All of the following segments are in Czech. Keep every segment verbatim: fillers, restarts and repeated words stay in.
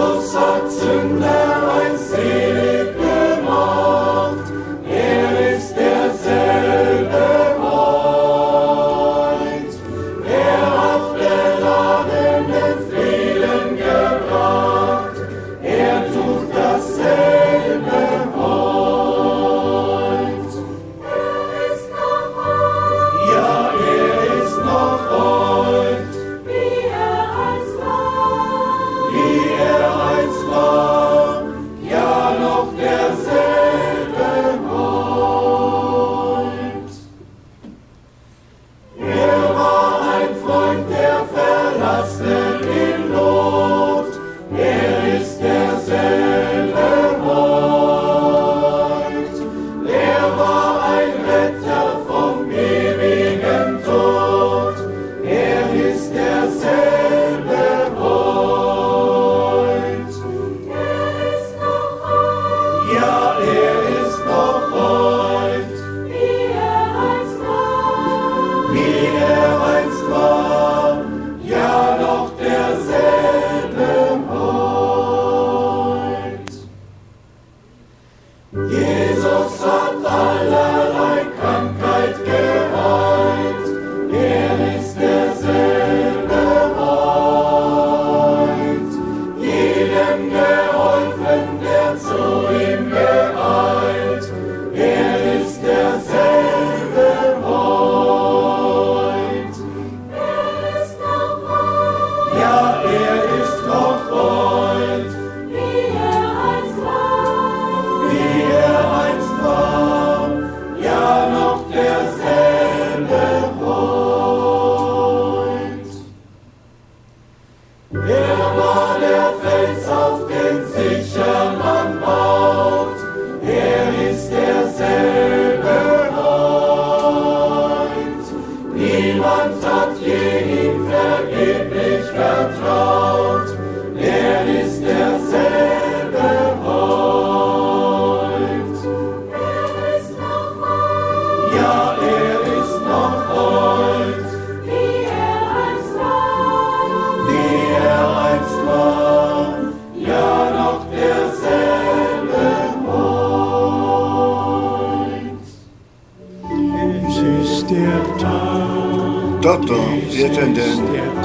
Toto je ten den,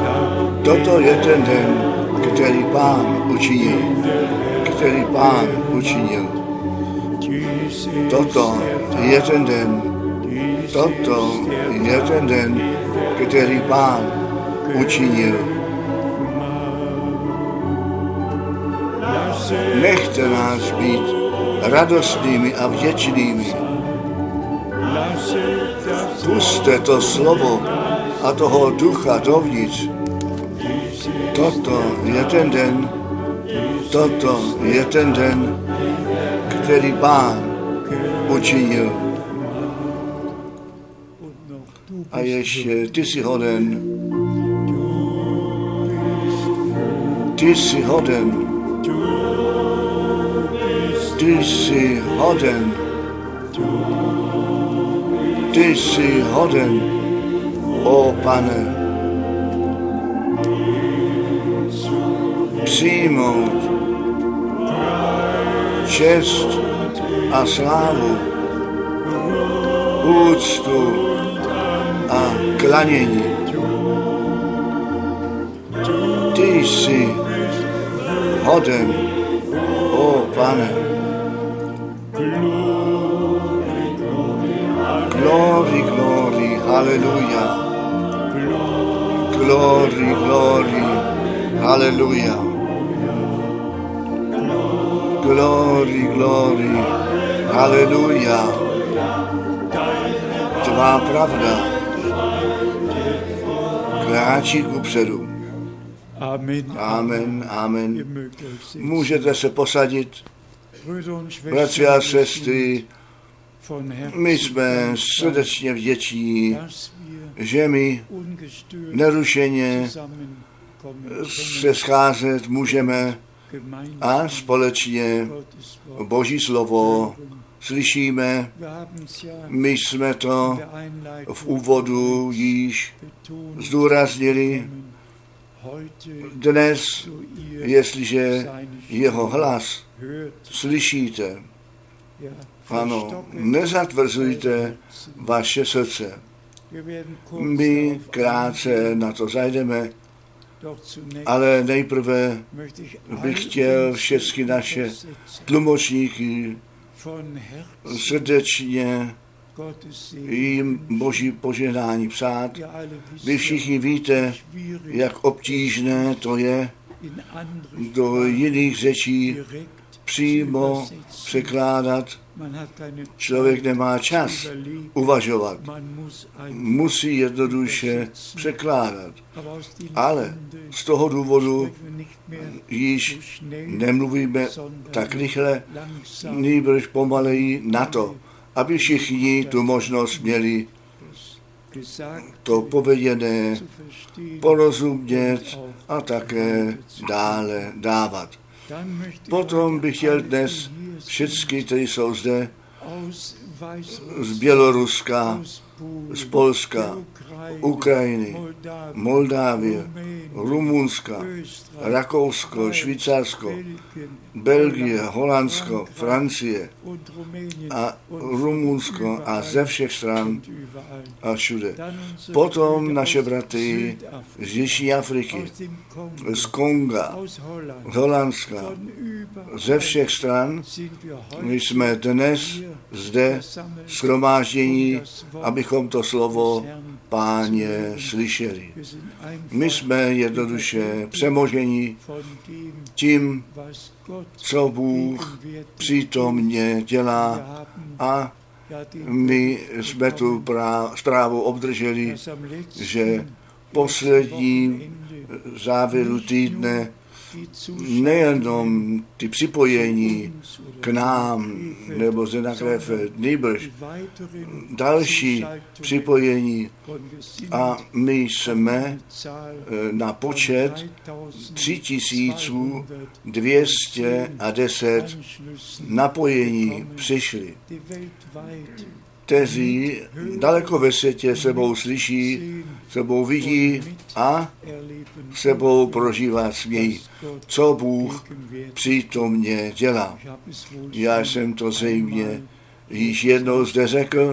toto je ten den, který Pán učinil, který Pán učinil. Toto je ten den, toto je ten den, který Pán učinil. Nechte nás být radostnými a vděčnými. Pusťte to slovo a toho ducha dovnitř. Toto je ten den, toto je ten den, který Pán učinil. A ještě ty jsi hoden, ty jsi hoden, ty jsi hoden, ty jsi hoden, o Pane, přijmout čest a slávu, úctu a klanění. Ty jsi hoden, o Pane. Glory, glory, hallelujah. Glory, glory, hallelujah. Glory, glory, hallelujah. Tvá pravda kráčí kupředu. Amen, amen. Můžete se posadit, bratři a sestry. My jsme srdečně vděční, že my nerušeně se scházet můžeme a společně Boží slovo slyšíme. My jsme to v úvodu již zdůraznili. Dnes, jestliže jeho hlas slyšíte. Ano, nezatvrzujte vaše srdce. My krátce na to zajdeme, ale nejprve bych chtěl všechny naše tlumočníky srdečně jim Boží požehnání přát. Vy všichni víte, jak obtížné to je do jiných řečí přímo překládat. Člověk nemá čas uvažovat. Musí jednoduše překládat. Ale z toho důvodu již nemluvíme tak rychle, nýbrž pomaleji na to, aby všichni tu možnost měli to pověděné porozumět a také dále dávat. Potom bych chtěl dnes všechny, kteří jsou zde, z Běloruska, z Polska, Ukrajiny, Moldávie, Rumunska, Rakousko, Švýcarsko, Belgie, Holandsko, Francie a Rumunsko a ze všech stran a všude. Potom naše bratry z Jižní Afriky, z Konga, z Holandska, ze všech stran. My jsme dnes zde shromáždění, abychom to slovo Páně slyšeli. My jsme jednoduše přemoženi tím, co Bůh přítomně dělá, a my jsme tu zprávu obdrželi, že poslední závěru týdne nejenom ty připojení k nám nebo ze na Krefeld, nýbrž další připojení, a my jsme na počet tři tisíce dvě stě deset napojení přišli. Kteří daleko ve světě sebou slyší, sebou vidí a sebou prožívá smějí, co Bůh přítomně dělá. Já jsem to zřejmě již jednou zde řekl,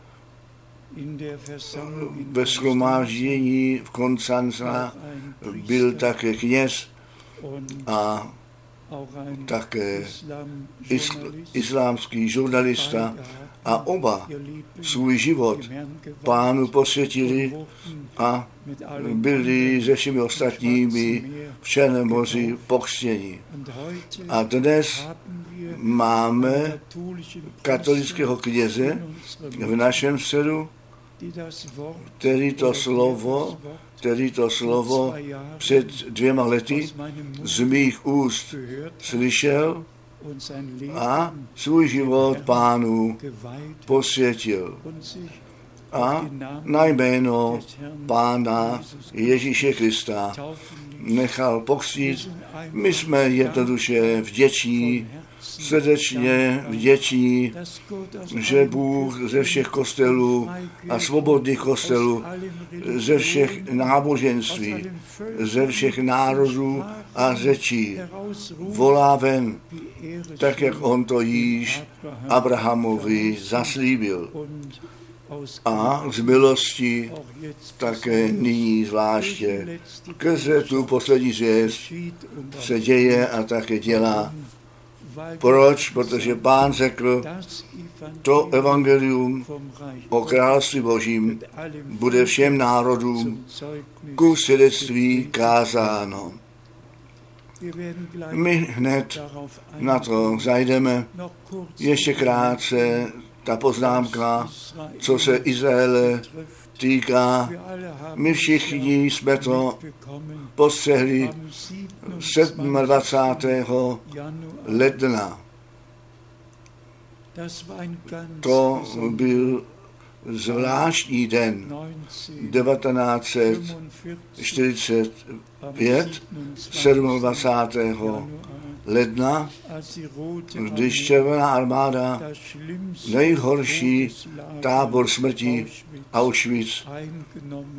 ve shromáždění v Konstanca byl také kněz a také isl- islámský žurnalista, a oba svůj život Pánu posvětili a byli se všemi ostatními v Černém moři pokřtěni. A dnes máme katolického kněze v našem středu, který to slovo, který to slovo před dvěma lety z mých úst slyšel a svůj život Pánu posvětil a na jméno Pána Ježíše Krista nechal pokřtít. My jsme jednoduše vděční, srdečně vděční, že Bůh ze všech kostelů a svobodných kostelů, ze všech náboženství, ze všech národů a řečí volá ven, tak jak on to již Abrahamovi zaslíbil. A z milosti také nyní zvláště skrze tu poslední zvěst se děje a také dělá. Proč? Protože Pán řekl, to evangelium o království Božím bude všem národům ku svědectví kázáno. My hned na to zajdeme. Ještě krátce ta poznámka, co se Izraele týká. My všichni jsme to postřehli dvacátého sedmého ledna. To byl zvláštní den devatenáct set čtyřicet pět, dvacátého sedmého ledna, když Červená armáda nejhorší tábor smrti Auschwitz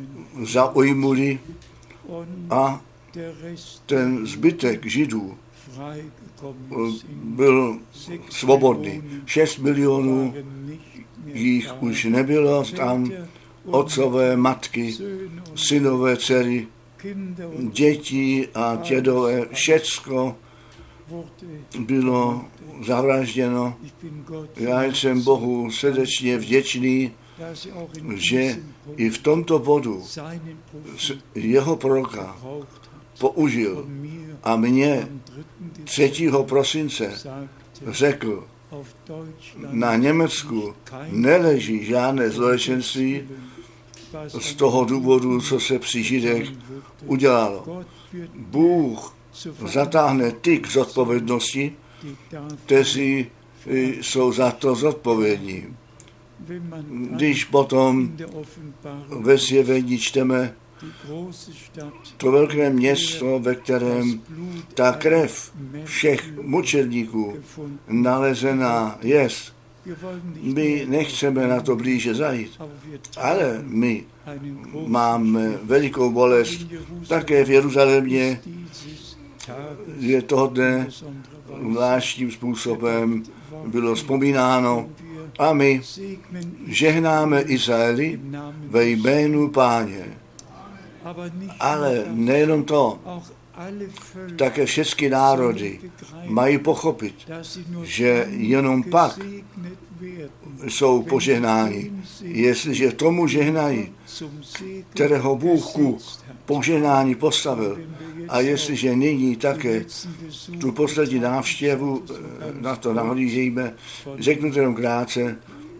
zaujmuli a ten zbytek Židů byl svobodný. Šest milionů jich už nebylo tam, otcové, matky, synové, dcery, děti a dědové, všecko bylo zavražděno. Já jsem Bohu srdečně vděčný, že i v tomto bodu jeho proroka použil a mě třetího prosince řekl, na Německu neleží žádné zločinství z toho důvodu, co se při Židech udělalo. Bůh zatáhne ty k zodpovědnosti, kteří jsou za to zodpovědní. Když potom ve zjevení čteme to velké město, ve kterém ta krev všech mučedníků nalezená jest, my nechceme na to blíže zajít, ale my máme velikou bolest také v Jeruzalémě, je toho dne zvláštním způsobem bylo vzpomínáno a my žehnáme Izraeli ve jménu Páně. Ale nejenom to, také všechny národy mají pochopit, že jenom pak jsou požehnáni, jestliže tomu žehnají, kterého Bůh ku požehnání postavil. A jestliže nyní také tu poslední návštěvu na to nahlížíme, řeknu to jenom krátce,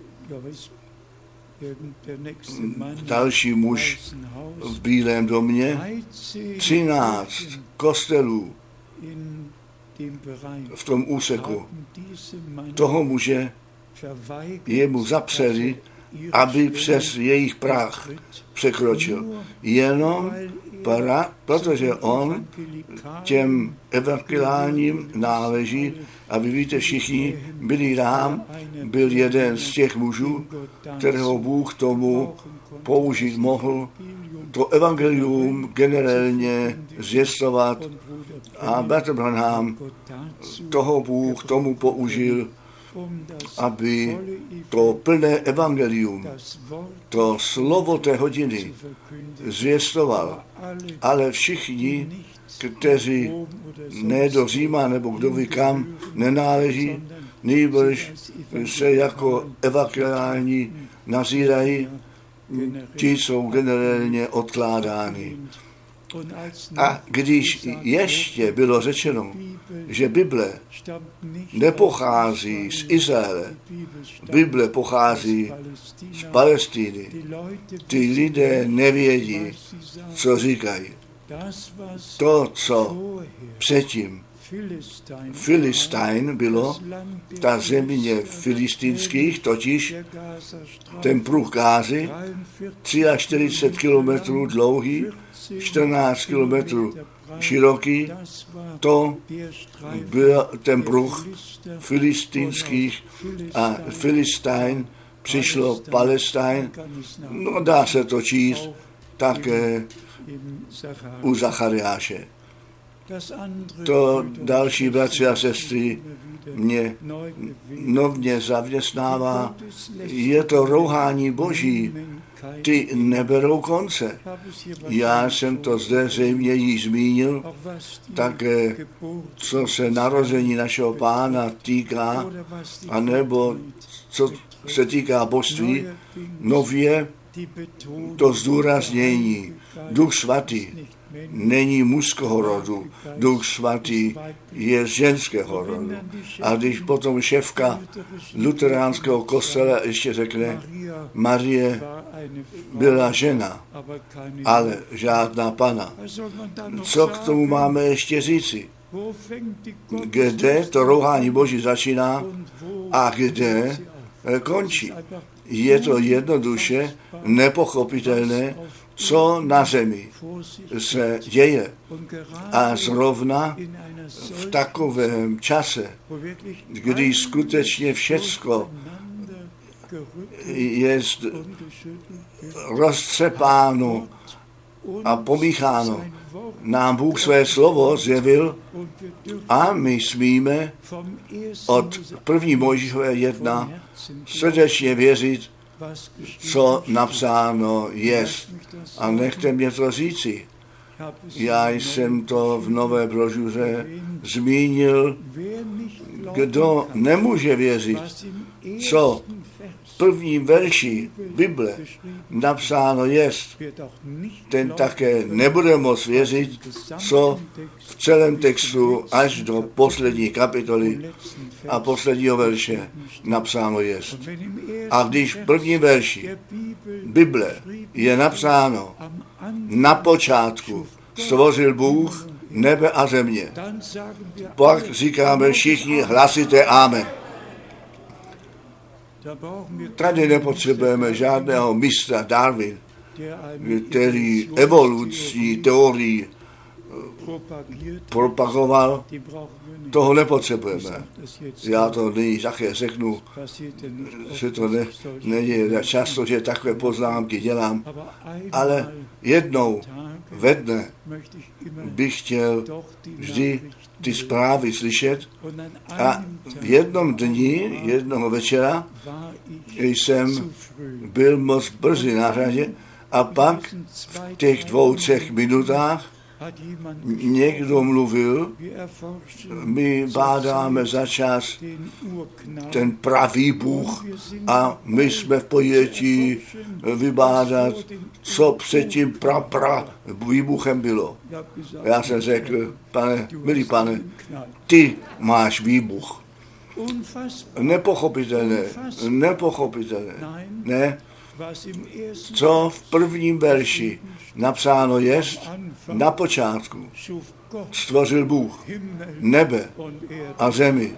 další muž v Bílém domě, třináct kostelů v tom úseku toho muže jemu zapřeli, aby přes jejich prach překročil. Jenom pra, protože on těm evangeliálním náleží, a vy víte všichni, Billy Graham byl jeden z těch mužů, kterého Bůh tomu použít mohl, to evangelium generálně zvěstovat, a Bratr Branham toho Bůh tomu použil, aby to plné evangelium, to slovo té hodiny zvěstoval. Ale všichni, kteří ne do Říma nebo kdo ví kam nenáleží, nýbrž se jako evangeliální nazírají, ti jsou generálně odkládány. A když ještě bylo řečeno, že Bible nepochází z Izraele, Bible pochází z Palestiny, ty lidé nevědí, co říkají. To, co předtím Filistín bylo, ta země filistínských, totiž ten pruh Gázy, čtyřicet tři kilometrů dlouhý, čtrnáct kilometrů široký, to byl ten pruh filistínských a Filistín přišlo Palestín, no dá se to číst také u Zachariáše. To další bratři a sestry mě novně zaměstnává. Je to rouhání Boží. Ty neberou konce. Já jsem to zde zřejmě již zmínil, také co se narození našeho Pána týká, anebo co se týká božství, nově to zdůraznění. Duch svatý není mužského rodu, Duch svatý je z ženského rodu. A když potom šéfka luteránského kostela ještě řekne, Marie byla žena, ale žádná pana. Co k tomu máme ještě říci? Kde to rouhání Boží začíná a kde končí? Je to jednoduše nepochopitelné, co na zemi se děje. A zrovna v takovém čase, kdy skutečně všecko je roztřepáno a pomícháno. Nám Bůh své slovo zjevil a my smíme od první Mojžíšové jedna srdečně věřit, co napsáno jest. A nechte mě to říci. Já jsem to v nové brožuře zmínil, kdo nemůže věřit, co v prvním verši Bible napsáno jest, ten také nebude moct věřit, co v celém textu až do poslední kapitoly a posledního verše napsáno jest. A když v prvním verši Bible je napsáno, na počátku stvořil Bůh nebe a země, pak říkáme všichni hlasité amen. Tady nepotřebujeme žádného mistra Darwin, který evoluční teorii propagoval. Toho nepotřebujeme. Já to nyní také řeknu, že to ne, neděje často, že takové poznámky dělám, ale jednou ve dne bych chtěl vždy ty zprávy slyšet a v jednom dni, jednoho večera jsem byl moc brzy na řadě a pak v těch dvou, třech minutách někdo mluvil, my bádáme za čas ten pravý Bůh a my jsme v pojetí vybádat, co předtím pra, pra výbuchem bylo. Já jsem řekl, pane, milý pane, ty máš výbuch. Nepochopitelné, nepochopitelné, ne, co v prvním verši napsáno jest, na počátku stvořil Bůh nebe a zemi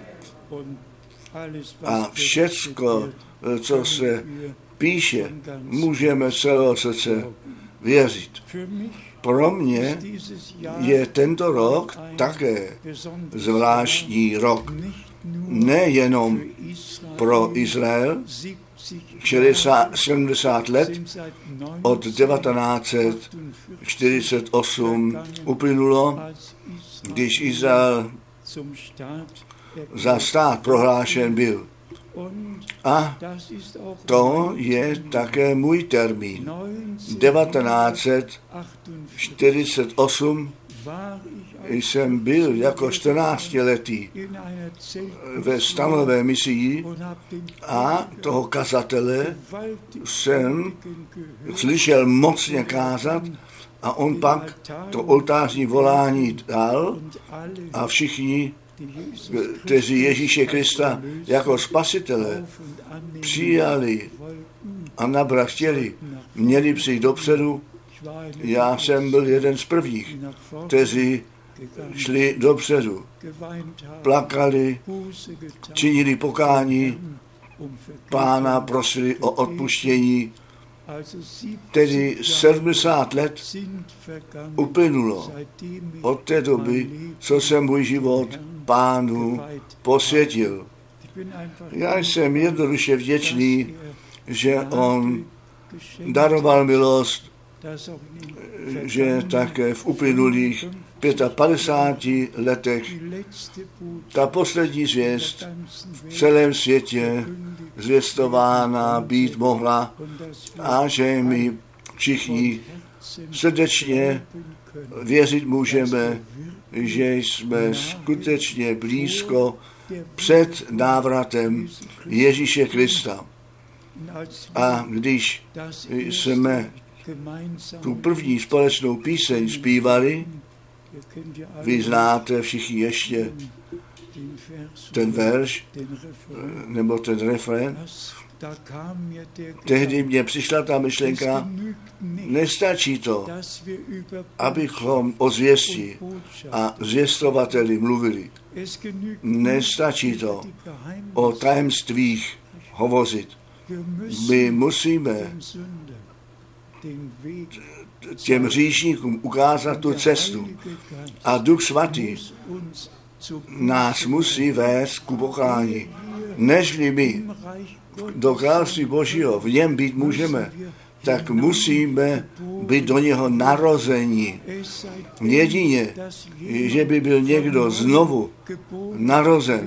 a všecko, co se píše, můžeme celého srdce věřit. Pro mě je tento rok také zvláštní rok. Nejenom pro Izrael, šedesát, sedmdesát let od devatenáct set čtyřicet osm uplynulo, když Izrael za stát prohlášen byl. A to je také můj termín. devatenáct set čtyřicet osm jsem byl jako čtrnáctiletý ve stanové misii a toho kazatele jsem slyšel mocně kázat a on pak to oltářní volání dal a všichni, kteří Ježíše Krista jako spasitele přijali a nabrat chtěli, měli přijít dopředu. Já jsem byl jeden z prvních, kteří šli dopředu, plakali, činili pokání, Pána prosili o odpuštění. Tedy sedmdesát let uplynulo od té doby, co jsem můj život Pánu posvětil. Já jsem jednoduše vděčný, že on daroval milost, že také v uplynulých padesát pěti letech ta poslední zvěst v celém světě zvěstována být mohla a že my všichni srdečně věřit můžeme, že jsme skutečně blízko před návratem Ježíše Krista. A když jsme tu první společnou píseň zpívali, vy znáte všichni ještě ten verš, nebo ten refrén, tehdy mě přišla ta myšlenka, nestačí to, abychom o zvěsti a zvěstovateli mluvili. Nestačí to o tajemstvích hovořit. My musíme těm hříšníkům ukázat tu cestu. A Duch Svatý nás musí vést ku pokání. Nežli my do království Božího v něm být můžeme, tak musíme být do něho narození. Jedině, že by byl někdo znovu narozen,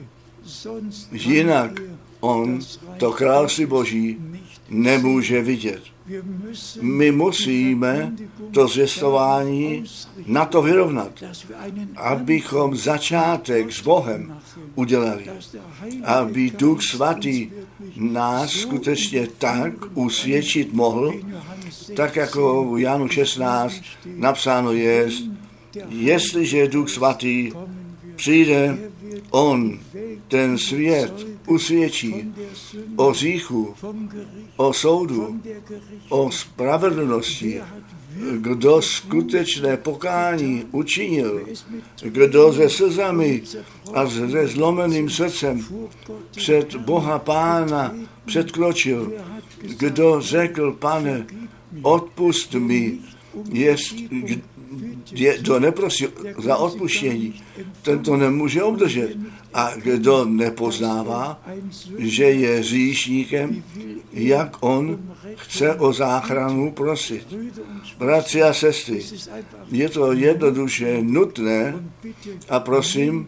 jinak on to království Boží nemůže vidět. My musíme to zvěstování na to vyrovnat, abychom začátek s Bohem udělali, aby Duch Svatý nás skutečně tak usvědčit mohl, tak jako v Janu šestnáct napsáno je, jestliže Duch Svatý přijde, on ten svět usvědčí o hříchu, o soudu, o spravedlnosti, kdo skutečné pokání učinil, kdo se slzami a se zlomeným srdcem před Boha Pána předkročil, kdo řekl, Pane, odpust mi, jest, kdo neprosí za odpuštění, ten to nemůže obdržet. A kdo nepoznává, že je hříšníkem, jak on chce o záchranu prosit. Bratři a sestry, je to jednoduše nutné a prosím,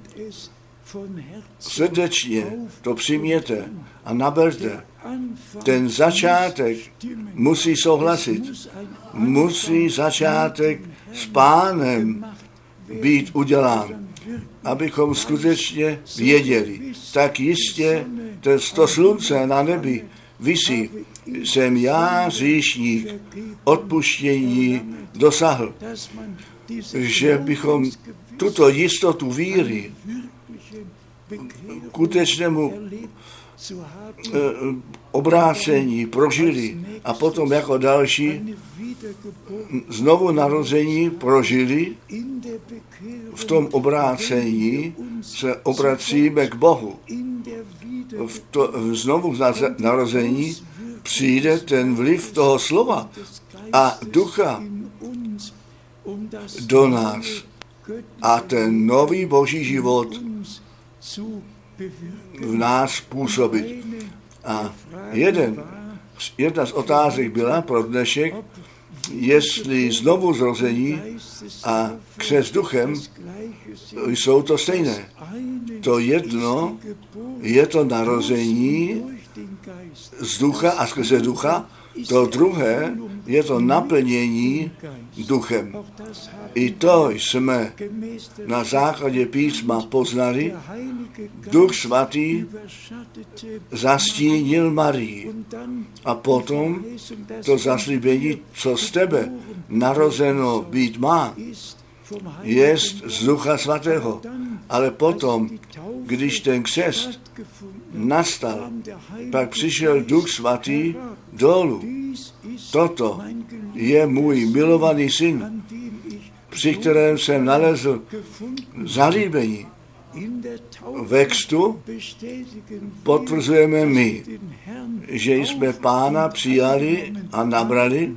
srdečně to přijměte a naberte. Ten začátek musí souhlasit. Musí začátek s Pánem být udělán, abychom skutečně věděli. Tak jistě to slunce na nebi visí. Jsem já, hříšník, odpuštění dosáhl. Že bychom tuto jistotu víry skutečnému obrácení prožili a potom jako další znovu narození prožili, v tom obrácení se obracíme k Bohu. V, to, v znovu narození přijde ten vliv toho slova a ducha do nás a ten nový boží život v nás působit. A jeden, jedna z otázek byla pro dnešek, jestli znovu zrození a křest duchem jsou to stejné. To jedno je to narození z ducha a skrze ducha, to druhé je to naplnění duchem. I to jsme na základě písma poznali. Duch Svatý zastínil Marii. A potom to zaslíbení, co z tebe narozeno být má, jest z Ducha Svatého. Ale potom, když ten křest nastal, pak přišel Duch Svatý dolů. Toto je můj milovaný syn, při kterém jsem nalezl zalíbení. Ve křtu potvrzujeme my, že jsme Pána přijali a nabrali.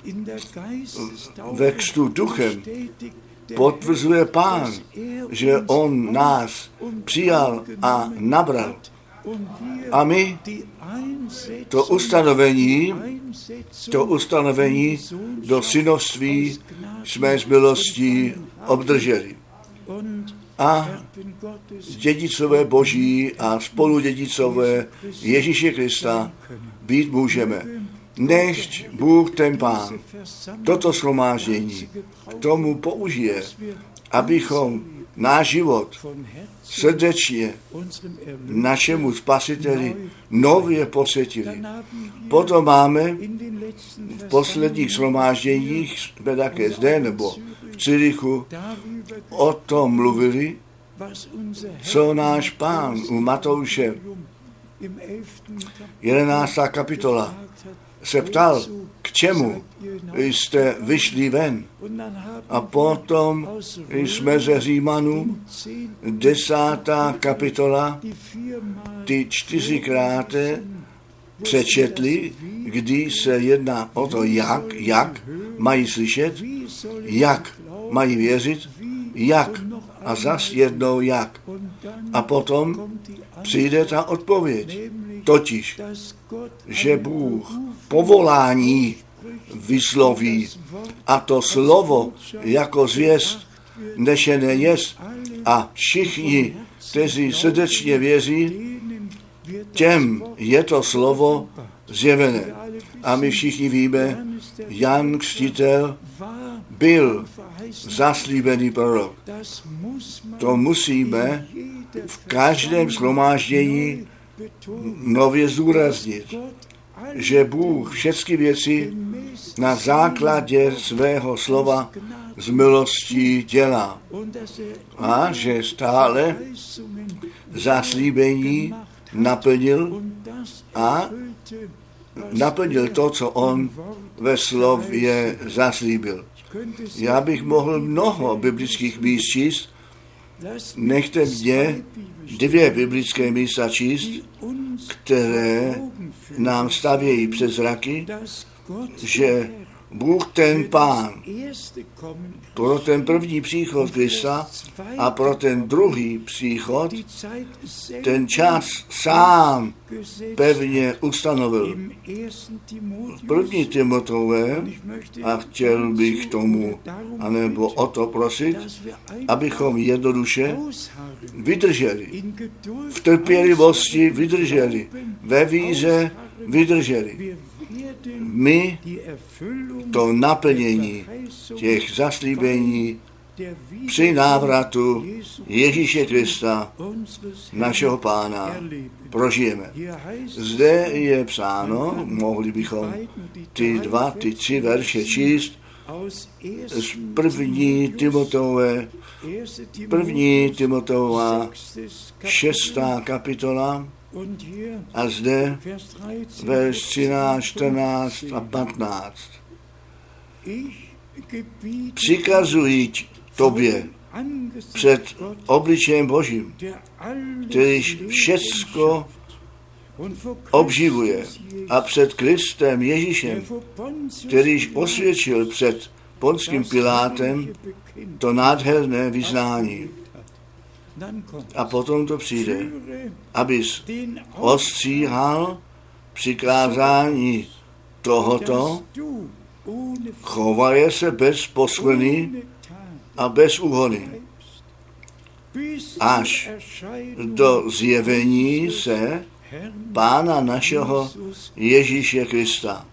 Ve křtu duchem potvrzuje Pán, že on nás přijal a nabral. A my to ustanovení, to ustanovení do synovství jsme z milostí obdrželi. A dědicové Boží a spoludědicové Ježíše Krista být můžeme. Nechť Bůh ten Pán toto shromáždění k tomu použije, abychom náš život srdečně našemu Spasiteli nově posvětili. Potom máme v posledních shromážděních, jsme také zde nebo v Cirichu, o tom mluvili, co náš Pán u Matouše jedenáctá kapitola se ptal, k čemu jste vyšli ven. A potom jsme ze Římanů, desátá kapitola, ty čtyřikrát přečetli, kdy se jedná o to, jak, jak mají slyšet, jak mají věřit, jak a zas jednou jak. A potom přijde ta odpověď, totiž, že Bůh povolání vysloví a to slovo jako zvěst nešené jest a všichni, kteří srdečně věří, těm je to slovo zjevené. A my všichni víme, Jan Křtitel byl zaslíbený prorok. To musíme v každém shromáždění nově zdůraznit, že Bůh všechny věci na základě svého slova z milostí dělá. A že stále zaslíbení naplnil a naplnil to, co on ve slově zaslíbil. Já bych mohl mnoho biblických míst číst, nechte mě dvě biblické místa číst, které nám stavějí před zraky, že Bůh ten Pán pro ten první příchod Krista a pro ten druhý příchod ten čas sám pevně ustanovil. První Timotové, a chtěl bych tomu, anebo o to prosit, abychom jednoduše vydrželi, v trpělivosti vydrželi, ve víře vydrželi. My to naplnění těch zaslíbení při návratu Ježíše Krista, našeho Pána, prožijeme. Zde je psáno, mohli bychom ty dva, ty tři verše číst, z první Timotové, první Timotova, šestá kapitola, a zde verš třináct, čtrnáct a patnáct. Přikazuji tobě před obličejem Božím, kterýž všecko obživuje, a před Kristem Ježíšem, kterýž osvědčil před Ponským Pilátem to nádherné vyznání. A potom to přijde, abys ostříhal přikázání tohoto, chovaje se bez poskvrny a bez úhony, až do zjevení se Pána našeho Ježíše Krista.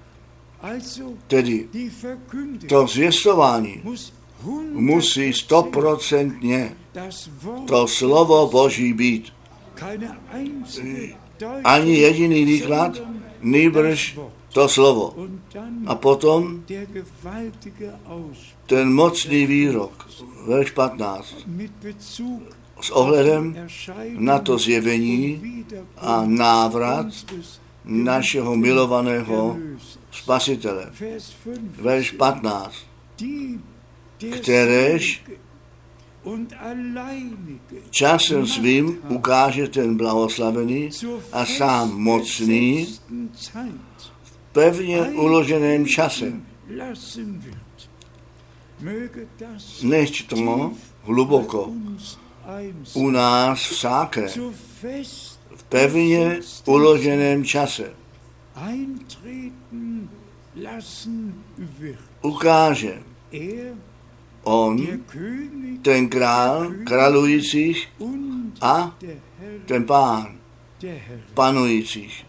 Tedy to zvěstování musí stoprocentně to slovo Boží být. Ani jediný výklad, nýbrž to slovo. A potom ten mocný výrok, verš patnáct, s ohledem na to zjevení a návrat našeho milovaného Spasitele. Verš patnáct, kteréž časem svým ukáže ten blahoslavený a sám mocný v pevně uloženém čase. Nechť to hluboko u nás vsákne v pevně uloženém čase. Ukáže on, ten král králujících a ten pán panujících,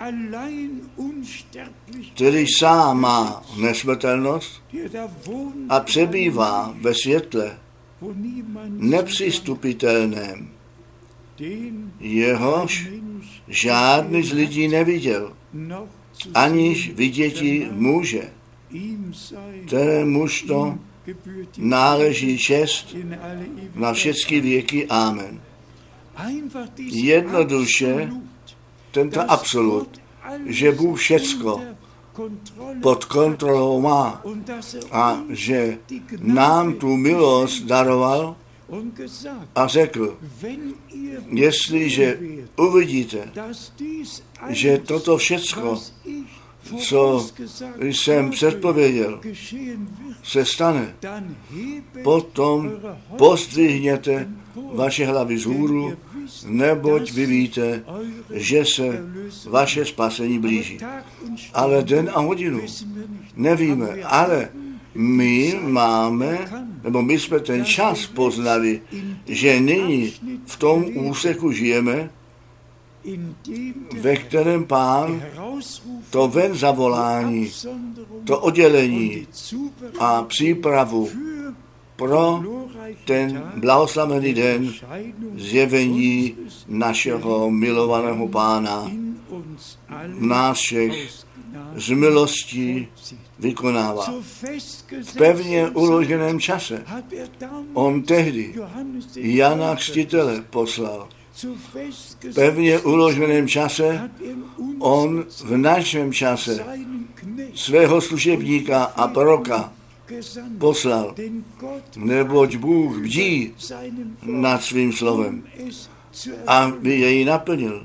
který sám má nesmrtelnost a přebývá ve světle nepřistupitelném, jehož žádný z lidí neviděl, aniž viděti může, kterémuž to náleží čest na všechny věky. Amen. Jednoduše tento absolut, že Bůh všecko pod kontrolou má a že nám tu milost daroval a řekl, jestliže uvidíte, že toto všecko, co jsem předpověděl, se stane, potom pozdvihněte vaše hlavy vzhůru neboť vy víte, že se vaše spasení blíží. Ale den a hodinu nevíme, ale my máme, nebo my jsme ten čas poznali, že nyní v tom úseku žijeme, ve kterém Pán to ven zavolání, to oddělení a přípravu pro ten blahoslavený den zjevení našeho milovaného Pána v nás všech z milostí vykonává. V pevně uloženém čase on tehdy Jana Křtitele poslal. V pevně uloženém čase on v našem čase svého služebníka a proroka poslal, neboť Bůh bdí nad svým slovem, aby jej naplnil.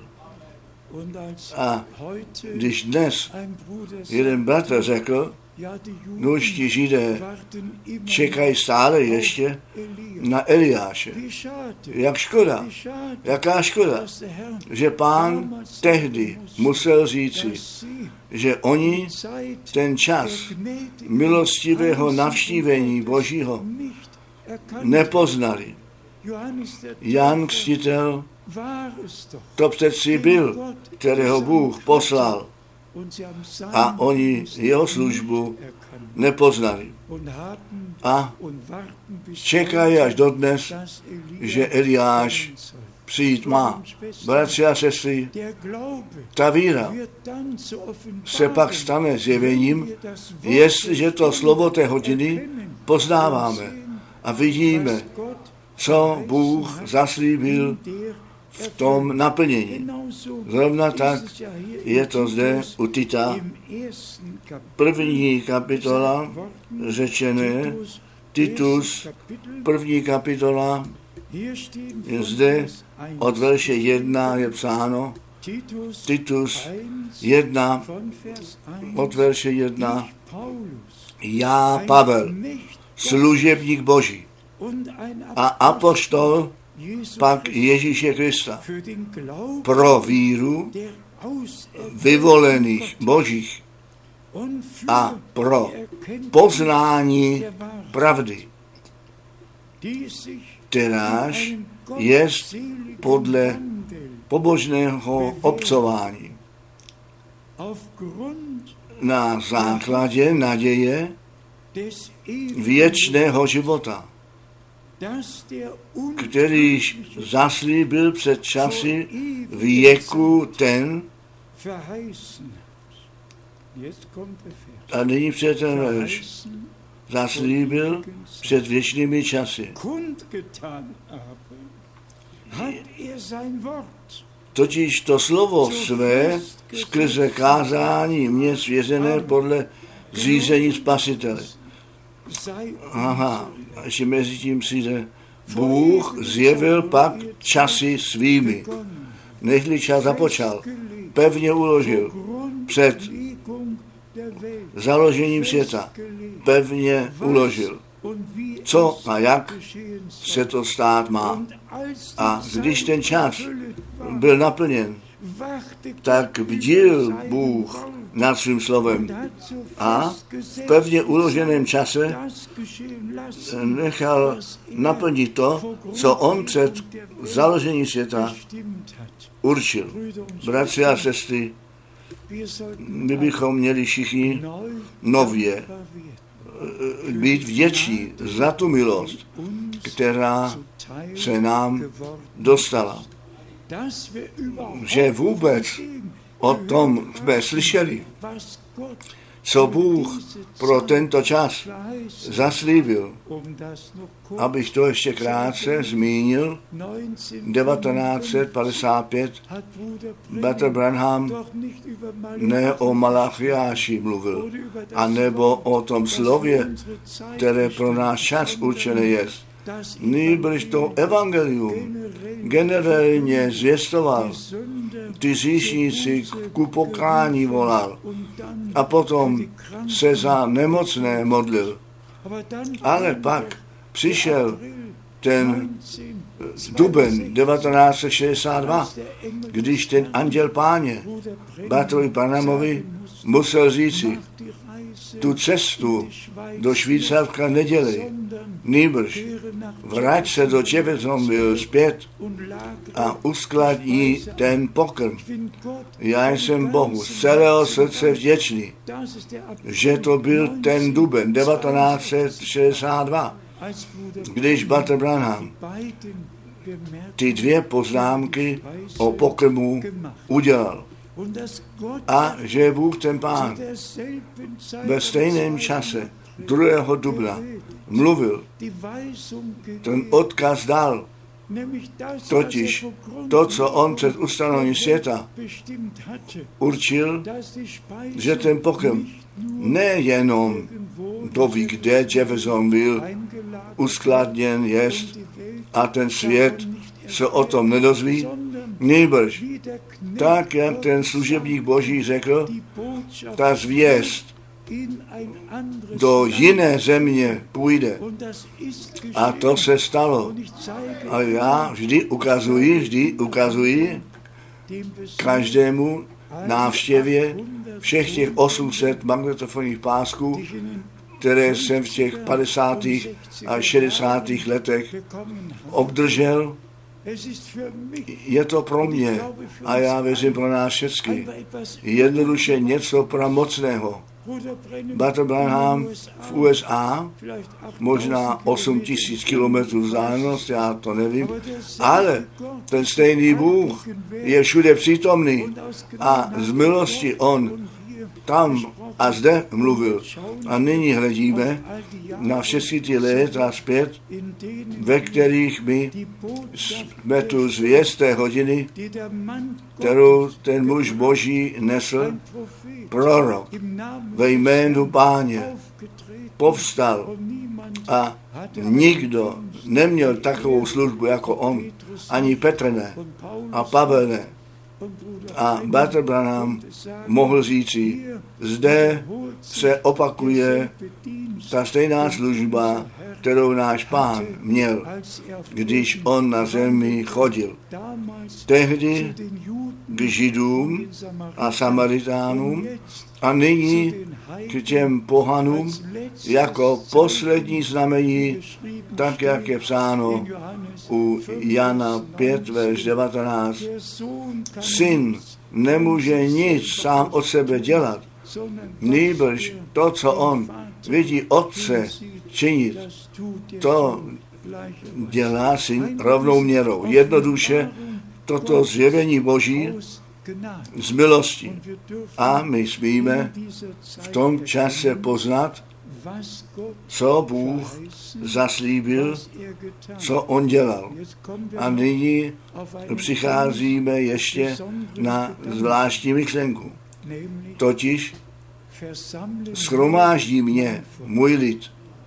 A když dnes jeden bratr řekl, nuž ti Židé čekají stále ještě na Eliáše. Jak škoda, jaká škoda, že Pán tehdy musel říci, že oni ten čas milostivého navštívení Božího nepoznali. Jan Křtitel to přeci byl, kterého Bůh poslal, a oni jeho službu nepoznali. A čekají až dodnes, že Eliáš přijít má. Bratři a sestry, ta víra se pak stane zjevením, jestliže to slovo té hodiny poznáváme a vidíme, co Bůh zaslíbil v tom naplnění. Zrovna tak je to zde u Tita, první kapitola řečené, Titus, první kapitola, je zde od verše jedna je psáno, Titus jedna, od verše jedna, já, Pavel, služebník Boží a apoštol pak Ježíše Krista pro víru vyvolených Božích a pro poznání pravdy, kteráž je podle pobožného obcování na základě naděje věčného života, kterýž zaslíbil před časy věku ten, a nyní před ten verš, zaslíbil před věčnými časy. Totiž to slovo své skrze kázání mě svěřené podle zřízení Spasitele. Aha, a ještě mezi tím přijde, Bůh zjevil pak časy svými. Nežli čas započal, pevně uložil před založením světa, pevně uložil, co a jak se to stát má. A když ten čas byl naplněn, tak bdil Bůh nad svým slovem a v pevně uloženém čase nechal naplnit to, co on před založením světa určil. Bratři a sestry, my bychom měli všichni nově být vděční za tu milost, která se nám dostala. Že vůbec o tom jsme slyšeli, co Bůh pro tento čas zaslíbil. Abych to ještě krátce zmínil, devatenáct set padesát pět bratr Branham ne o Malachiáši mluvil, anebo o tom slově, které pro náš čas určené je. Nýbrž to evangelium generálně zvěstoval, ty říšníci ku pokání volal a potom se za nemocné modlil. Ale pak přišel ten duben devatenáct set šedesát dva, když ten anděl páně bratrovi Branhamovi musel říci, tu cestu do Švýcarska nedělej, nýbrž vrať se do Jeffersonville zpět a uskladní ten pokrm. Já jsem Bohu z celého srdce vděčný, že to byl ten duben devatenáct set šedesát dva, když bratr Branham ty dvě poznámky o pokrmu udělal. A že Bůh ten Pán ve stejném čase druhého dubna mluvil, ten odkaz dal, totiž to, co on před ustanovením světa určil, že ten pokrm nejenom doví, kde Jeffersonville uskladněn jest a ten svět se o tom nedozví, nýbrž, tak jak ten služebník Boží řekl, ta zvěst do jiné země půjde. A to se stalo. A já vždy ukazuji, vždy ukazuji každému návštěvě všech těch osm set magnetofonních pásků, které jsem v těch padesátých a šedesátých letech obdržel. Je to pro mě a já věřím pro nás všechny jednoduše něco pramocného. Bratr Branham v U S A, možná osm tisíc kilometrů vzdálenost, já to nevím, ale ten stejný Bůh je všude přítomný a z milosti on tam a zde mluvil. A nyní hledíme na všechny ty léta zpět, ve kterých my jsme tu zvěst té hodiny, kterou ten muž Boží nesl, prorok ve jménu Páně povstal a nikdo neměl takovou službu jako on, ani Petr ne a Pavel ne. A bratr Branham mohl říci, zde se opakuje ta stejná služba, kterou náš Pán měl, když on na zemi chodil. Tehdy k Židům a Samaritánům a nyní k těm pohanům jako poslední znamení, tak jak je psáno u Jana pět, verš devatenáct. Syn nemůže nic sám od sebe dělat, nýbrž to, co on vidí otce činit, to dělá syn rovnou měrou. Jednoduše toto zjevení Boží z milosti. A my smíme v tom čase poznat, co Bůh zaslíbil, co on dělal. A nyní přicházíme ještě na zvláštní myšlenku. Totiž shromáždí mě můj lid.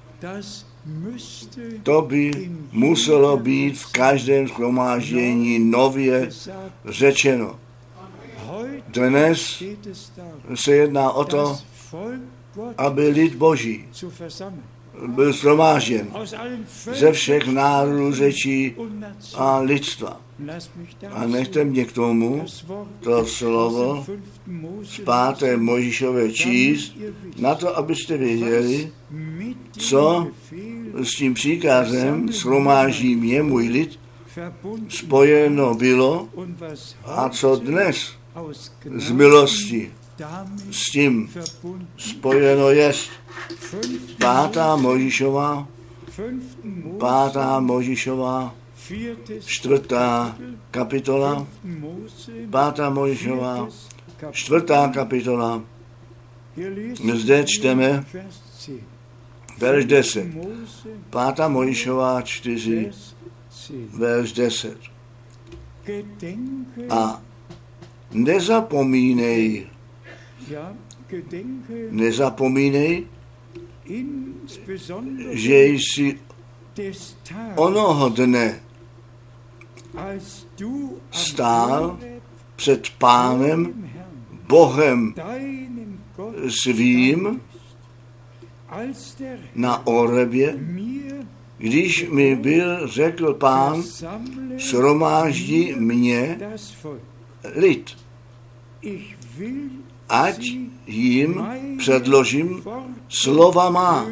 To by muselo být v každém shromáždění nově řečeno. Dnes se jedná o to, aby lid Boží byl shromážděn ze všech národů, řečí a lidstva. A nechte mě k tomu to slovo z páté Mojžíšové číst, na to, abyste věděli, co s tím příkazem shromáždí mě můj lid spojeno bylo a co dnes z milosti s tím spojeno jest. Pátá Mojžíšová, pátá Mojžíšová, čtvrtá kapitola, pátá Mojžíšová, čtvrtá kapitola. Zde čteme verš deset. Pátá Mojžíšová čtyři, verš deset. A nezapomínej, nezapomínej, že jsi onoho dne stál před Pánem, Bohem svým na Orebě Když mi byl řekl Pán, shromáždi mě lid, ať jim předložím slova má.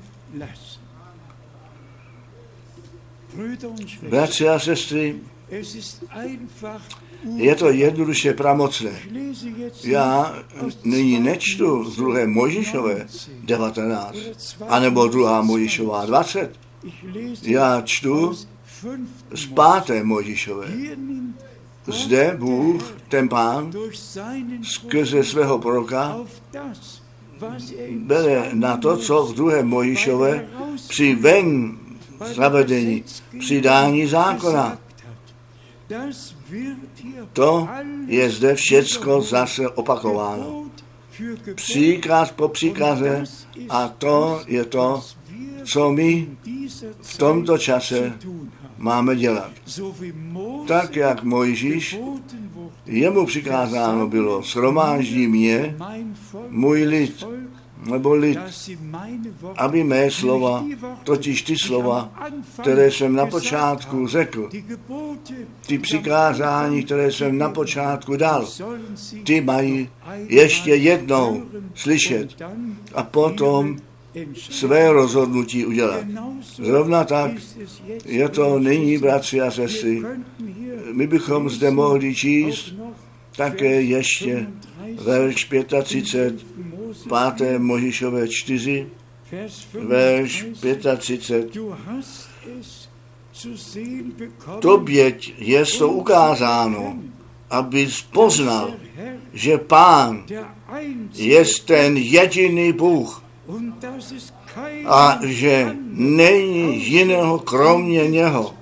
Bratři a sestry, je to jednoduše pramocné. Já nyní nečtu z druhé Mojžíšové devatenáct, anebo druhá Mojžíšová dvacet. Já čtu z páté Mojžíšové. Zde Bůh, ten Pán, skrze svého proroka bere na to, co v druhé Mojžíšové při ven zavedení, při dání zákona. To je zde všecko zase opakováno. Příkaz po příkaze a to je to, co my v tomto čase máme dělat. Tak, jak Mojžíš, jemu přikázáno bylo, shromáždí mě, můj lid, nebo lid, aby mé slova, totiž ty slova, které jsem na počátku řekl, ty přikázání, které jsem na počátku dal, ty mají ještě jednou slyšet a potom své rozhodnutí udělat. Zrovna tak je to nyní, bratři a sestry. My bychom zde mohli číst také ještě verš třicet pět, páté Mojžíšové čtyři, verš třicet pět. Tobě je to ukázáno, abys poznal, že Pán je ten jediný Bůh a že není jiného kromě něho.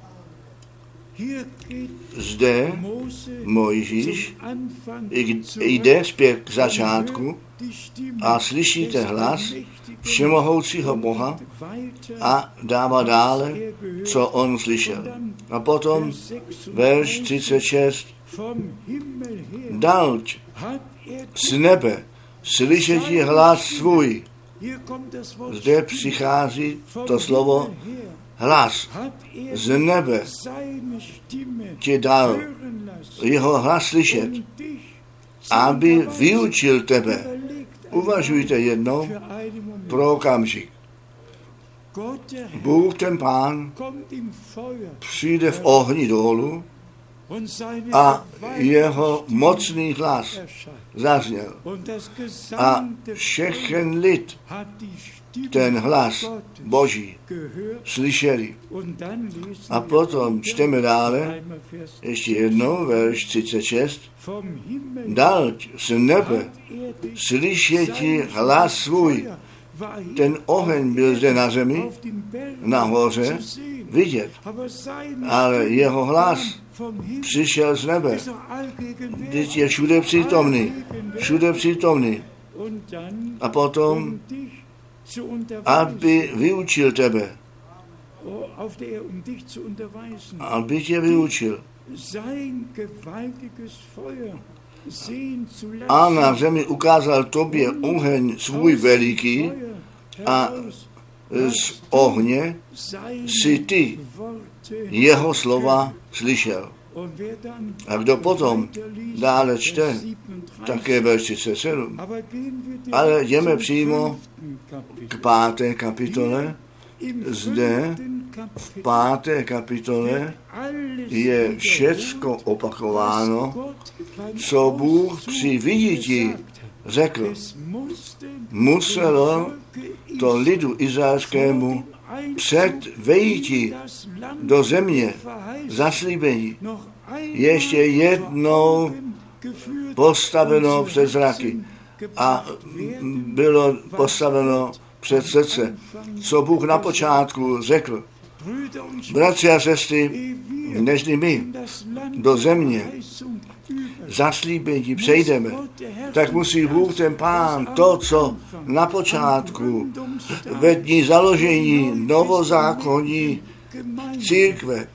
Zde Mojžíš jde zpět k začátku a slyšíte hlas všemohoucího Boha a dává dále, co on slyšel. A potom verš třicet šest. Dalt z nebe slyšetí hlas svůj. Zde přichází to slovo hlas. Z nebe ti dal jeho hlas slyšet, aby vyučil tebe. Uvažujte jednou pro okamžik. Bůh, ten Pán, přijde v ohni dolů a jeho mocný hlas zazněl. A všechen lid ten hlas Boží slyšeli. A potom čteme dále, ještě jednou, verš třicet šest. Dalt z nebe slyšeti hlas svůj. Ten oheň byl zde na zemi, nahoře, vidět. Ale jeho hlas přišel z nebe. Teď je všude přítomný. Všude přítomný. A potom, aby vyučil tebe. Aby tě vyučil. A na zemi ukázal tobě oheň svůj veliký a z ohně si ty jeho slova slyšel. A kdo potom dále čte, také verš třicet sedm. Ale jdeme přímo k páté kapitole. Zde v páté kapitole je všecko opakováno, co Bůh při vidění řekl. Muselo to lidu izraelskému před vejítí do země zaslíbení ještě jednou postaveno před zraky a bylo postaveno před srdce, co Bůh na počátku řekl. Bratři a sestry, nežli my do země zaslíbení přejdeme, tak musí Bůh, ten Pán, to, co na počátku ve dní založení novozákonní církve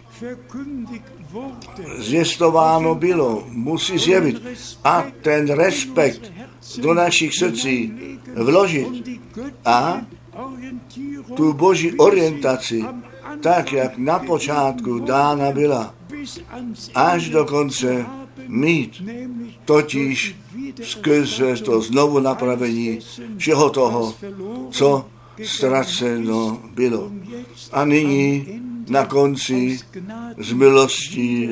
zvěstováno bylo, musí zjevit a ten respekt do našich srdcí vložit a tu boží orientaci, tak jak na počátku dána byla, až do konce mít, totiž skrze to znovu napravení všeho toho, co ztraceno bylo. A nyní na konci z milostí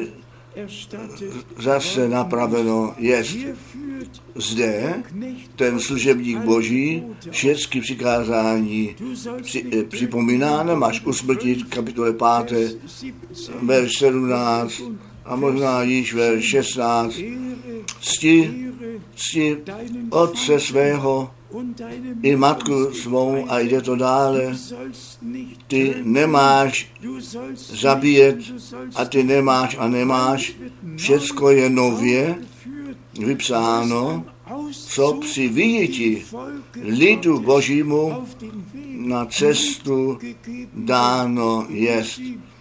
zase napraveno jest. Zde ten služebník boží všechny přikázání při, eh, připomíná, nemáš usmrtit kapitole páté, verš sedmnáct a možná již verš šestnáct. Cti, cti otce svého i matku svou a jde to dále. Ty nemáš zabíjet a ty nemáš a nemáš. Všecko je nově vypsáno, co při vyjetí lidu božímu na cestu dáno jest.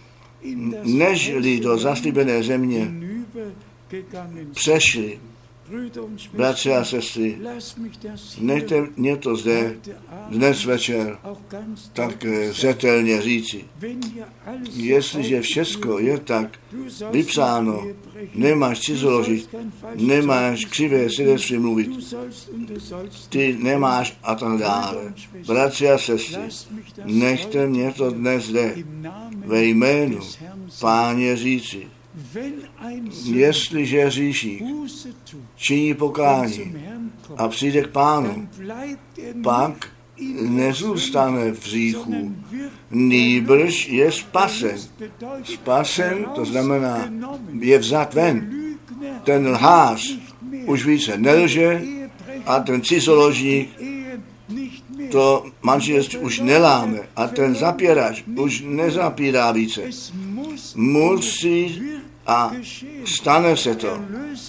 Nežli do zaslíbené země přešli. Bratři a sestry, nechte mě to zde dnes večer tak zřetelně říci. Jestliže všechno je tak vypsáno, nemáš cizoložit, nemáš křivé svědectví mluvit, ty nemáš a tak dále. Bratři a sestry, nechte mě to dnes zde ve jménu Páně říci. Jestliže hříšník činí pokání a přijde k Pánu, pak nezůstane v hříchu, nýbrž je spasen. Spasen, to znamená, je vzat ven. Ten lhář už více nelže a ten cizoložník to manželství už neláme a ten zapírač už nezapírá více. Musí a stane se to.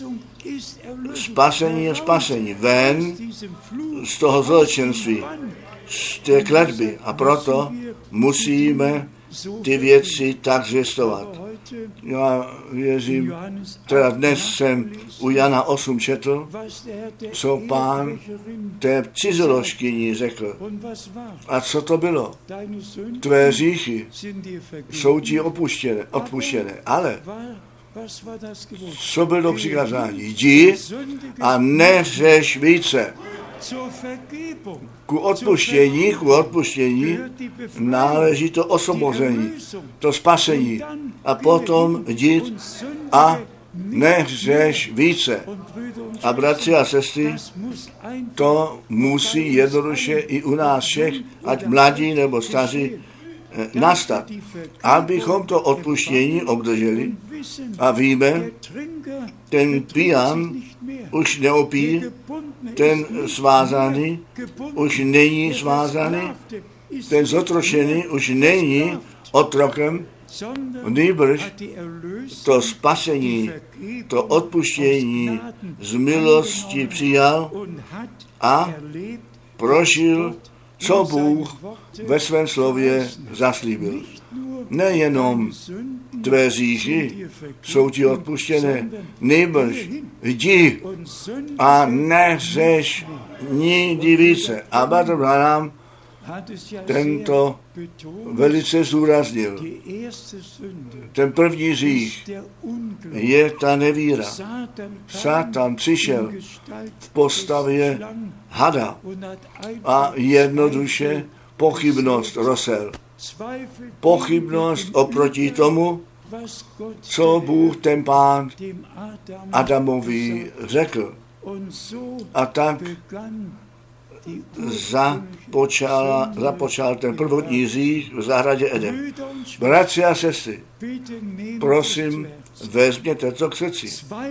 Spasení je spasení. Ven z toho zločinství, z té kletby. A proto musíme ty věci tak zvěstovat. Já věřím, teda dnes jsem u Jana osm četl, co Pán té cizoložkyni řekl. A co to bylo? Tvé hříchy jsou ti opuštěné, odpuštěné. Ale co bylo přikázání? Jdi a neřeš více. Ku odpuštění, ku odpuštění náleží to osvobození, to spasení. A potom jdi a neřeš více. A bratři a sestry, to musí jednoduše i u nás všech, ať mladí nebo staří, nastat, abychom to odpuštění obdrželi a víme, ten pijan už neopí, ten svázaný už není svázaný, ten zotročený už není otrokem, nýbrž to spasení, to odpuštění z milosti přijal a prožil, co Bůh ve svém slově zaslíbil. Nejenom tvé hříchy jsou ti odpuštěné, nýbrž jdi a neřeš nikdy více. A Bratr Branham tento velice zdůraznil. Ten první hřích je ta nevíra. Satan přišel v postavě hada a jednoduše pochybnost rozsel. Pochybnost oproti tomu, co Bůh ten Pán Adamovi řekl. A tak započal, započal ten prvotní hřích v zahradě Eden. Bratři a sestry, prosím, vezměte to k srdci.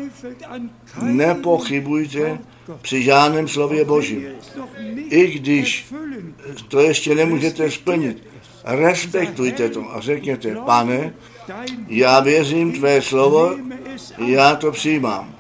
Nepochybujte při žádném slově Božím. I když to ještě nemůžete splnit, respektujte to a řekněte, Pane, já věřím tvé slovo, já to přijímám.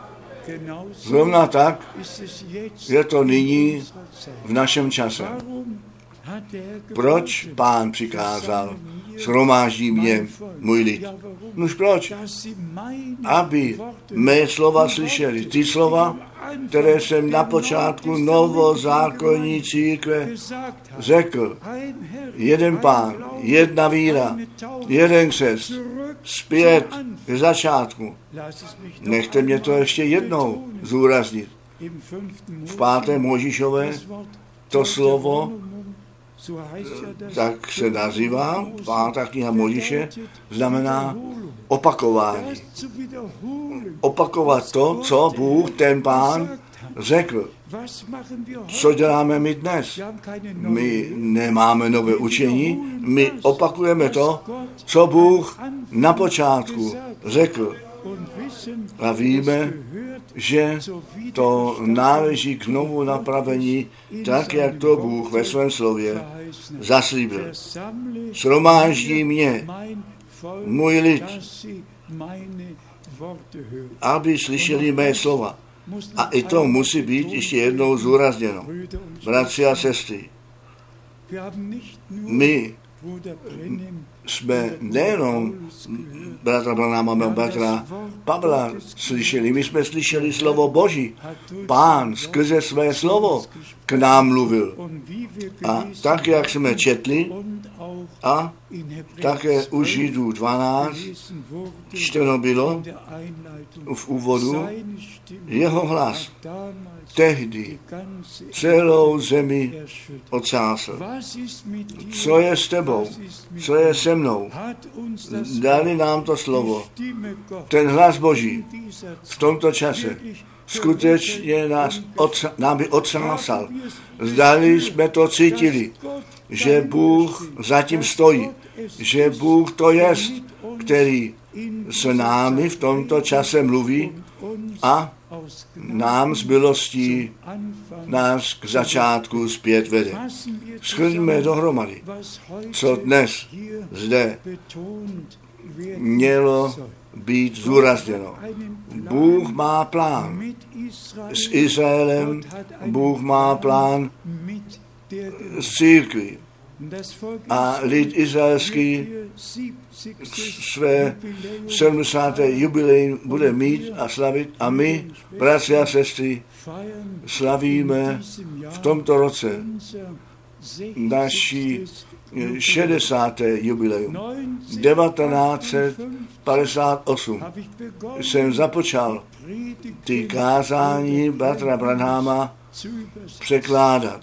Zrovna tak je to nyní v našem čase. Proč Pán přikázal, shromáždí mě můj lid? Nož proč? Aby mé slova slyšeli. Ty slova, které jsem na počátku novozákonní církve řekl. Jeden Pán, jedna víra, jeden křest, zpět k začátku. Nechte mě to ještě jednou zúraznit. V páté Mojžíšové to slovo, tak se nazývá, pátá kniha Mojžíše, znamená opakování. Opakovat to, co Bůh, ten Pán, řekl. Co děláme my dnes? My nemáme nové učení, my opakujeme to, co Bůh na počátku řekl. A víme, že to náleží k novu napravení, tak, jak to Bůh ve svém slově zaslíbil. Shromáždí mě, můj lid, aby slyšeli mé slova. A i to musí být ještě jednou zúrazněno. Bratři a sestry, my jsme nejenom bratra Branhama, bratra Pavla slyšeli, my jsme slyšeli slovo Boží. Pán skrze své slovo k nám mluvil. A tak, jak jsme četli, a také u Židů dvanáct čteno bylo v úvodu, jeho hlas tehdy celou zemi otřásl. Co je s tebou? Co je se mnou? Dali nám to slovo. Ten hlas Boží v tomto čase skutečně nás otřa, nám by otřásal. Zdali jsme to cítili, že Bůh zatím stojí, že Bůh to jest, který s námi v tomto čase mluví a nám z milostí nás k začátku zpět vede. Shrňme dohromady, co dnes zde mělo být zdůrazněno. Bůh má plán s Izraelem, Bůh má plán s církví. A lid izraelský své sedmdesáté jubileum bude mít a slavit a my, bratři a sestry, slavíme v tomto roce naší šedesáté jubileum. devatenáct set padesát osm jsem započal ty kázání bratra Branhama překládat.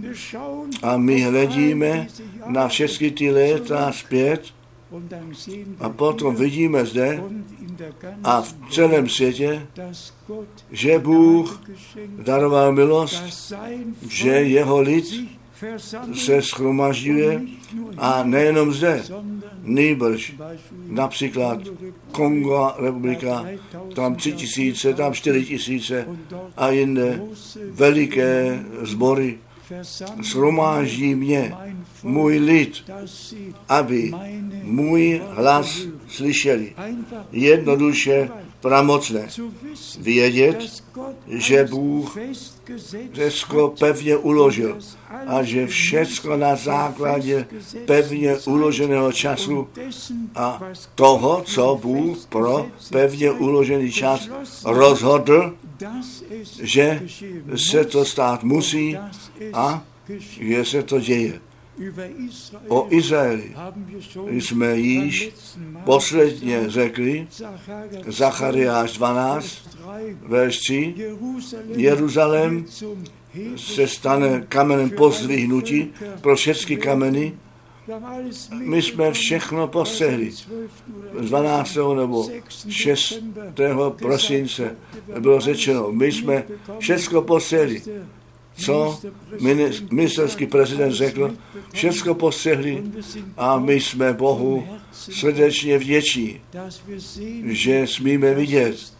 A my hledíme na všechny ty léta zpět a potom vidíme zde a v celém světě, že Bůh daroval milost, že jeho lid se shromažďuje a nejenom zde, nýbrž například Kongo republika, tam tři tisíce, tam čtyři tisíce a jinde veliké sbory. Shromáždí mě, můj lid, aby můj hlas slyšeli. Jednoduše pramocné. Vědět, že Bůh všecko pevně uložil a že všecko na základě pevně uloženého času a toho, co Bůh pro pevně uložený čas rozhodl, že se to stát musí a že se to děje. O Izraeli jsme již posledně řekli, Zachariáš dvanáct, verš tři, Jeruzalém se stane kamenem pozdvihnutí pro všechny kameny. My jsme všechno postřehli. dvanáctého nebo šestého prosince bylo řečeno, my jsme všechno postřehli. Co ministerský prezident řekl, všechno postřehli a my jsme Bohu srdečně vděční, že smíme vidět.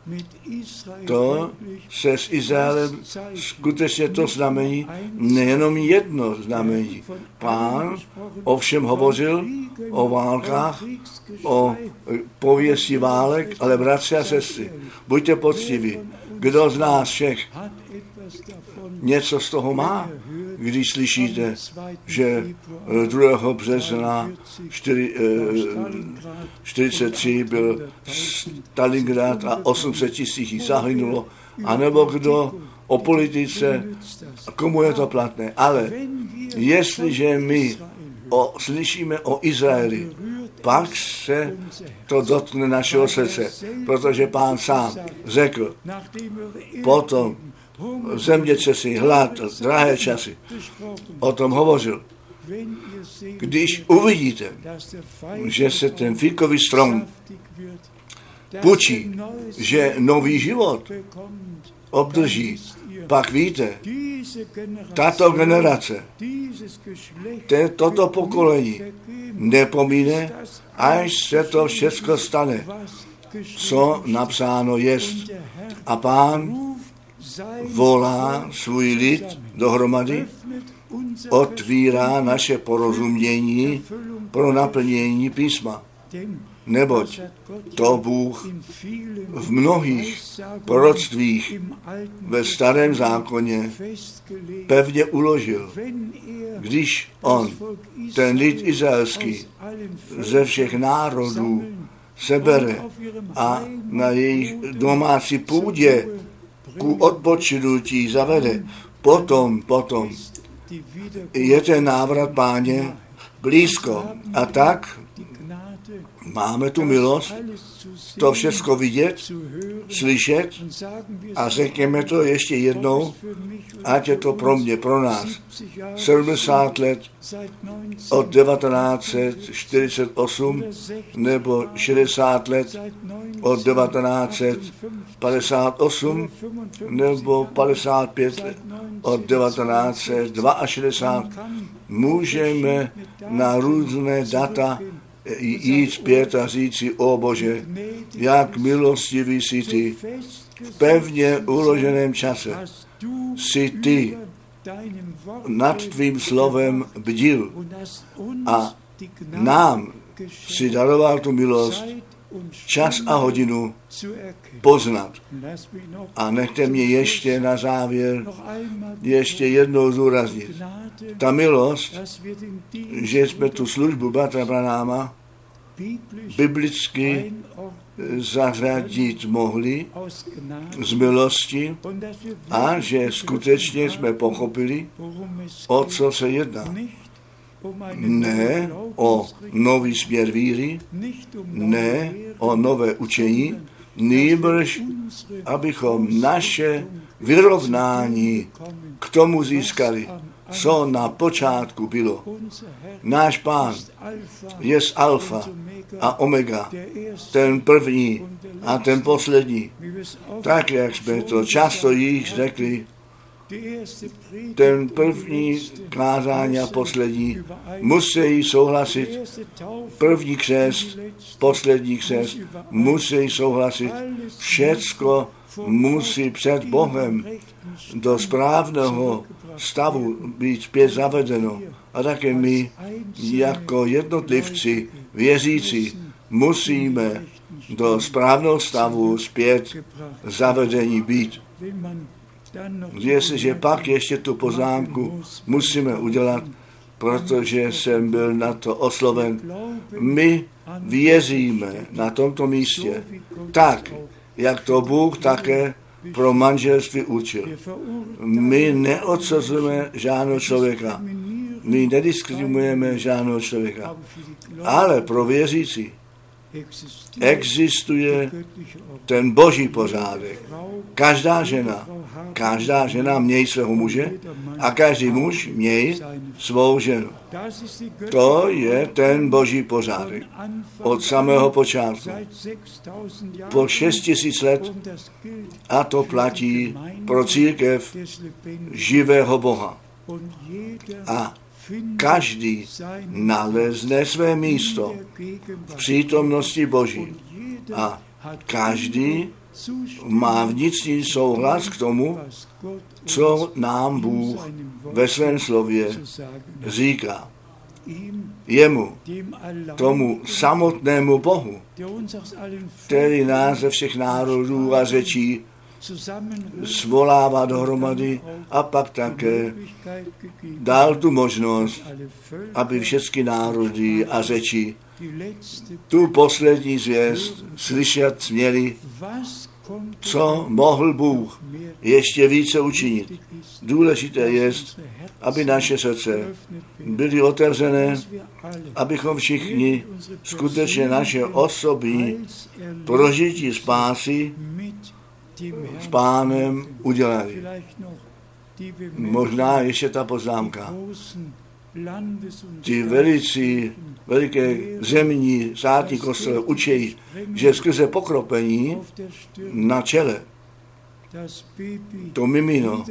To se s Izraelem skutečně to znamení, nejenom jedno znamení. Pán ovšem hovořil o válkách, o pověsti válek, ale bratři a sestry, buďte poctiví. Kdo z nás všech něco z toho má, když slyšíte, že druhého března čtyřicet tři byl Stalingrad a osm set tisíc zahynulo, anebo kdo o politice, komu je to platné. Ale jestliže my o, slyšíme o Izraeli, pak se to dotkne našeho srdce, protože Pán sám řekl, potom zemětřesy, hlad, drahé časy, o tom hovořil. Když uvidíte, že se ten fíkový strom pučí, že nový život obdrží, pak víte, tato generace, toto pokolení nepomíne, až se to všechno stane, co napsáno jest. A Pán volá svůj lid dohromady, otvírá naše porozumění pro naplnění písma. Neboť to Bůh v mnohých proroctvích ve starém zákoně pevně uložil. Když on, ten lid izraelský, ze všech národů sebere a na jejich domácí půdě ku odpočinutí zavede, potom, potom je ten návrat Páně blízko. A tak máme tu milost to všechno vidět, slyšet a řekněme to ještě jednou, ať je to pro mě, pro nás. sedmdesát let od devatenáct set čtyřicet osm nebo šedesát let od devatenáct set padesát osm nebo padesát pět let od devatenáct set šedesát dva. Můžeme na různé data jít zpět a říci, o Bože, jak milostivý jsi ty, v pevně uloženém čase jsi ty nad tvým slovem bdil a nám si daroval tu milost, čas a hodinu poznat. A nechte mě ještě na závěr ještě jednou zúraznit. Ta milost, že jsme tu službu bratra Branáma biblicky zařadit mohli z milosti a že skutečně jsme pochopili, o co se jedná. Ne o nový směr víry, ne o nové učení, nýbrž abychom naše vyrovnání k tomu získali, co na počátku bylo. Náš Pán je alfa a omega, ten první a ten poslední. Tak, jak jsme to často již řekli, ten první kázání a poslední musí souhlasit. První křest, poslední křest musí souhlasit. Všecko musí před Bohem do správného stavu být zpět zavedeno. A také my, jako jednotlivci, věřící, musíme do správného stavu zpět zavedení být. Jestliže pak ještě tu poznámku musíme udělat, protože jsem byl na to osloven. My věříme na tomto místě tak, jak to Bůh také pro manželství učil. My neodsuzujeme žádného člověka. My nediskriminujeme žádného člověka. Ale pro věřící existuje ten boží pořádek. Každá žena, každá žena měj svého muže a každý muž měj svou ženu. To je ten boží pořádek. Od samého počátku. Po šest tisíc let a to platí pro církev živého Boha. A každý nalezne své místo v přítomnosti Boží a každý má vnitřní souhlas k tomu, co nám Bůh ve svém slově říká. Jemu, tomu samotnému Bohu, který nás ze všech národů a řečí svolává dohromady a pak také dal tu možnost, aby všechny národy a řeči tu poslední zvěst slyšet směli, co mohl Bůh ještě více učinit. Důležité je, aby naše srdce byly otevřené, abychom všichni skutečně naše osobní prožití spásy s Pánem udělali. Možná ještě ta poznámka. Ti velicí, veliké zemní státní kostele učí, že skrze pokropení na čele to mimino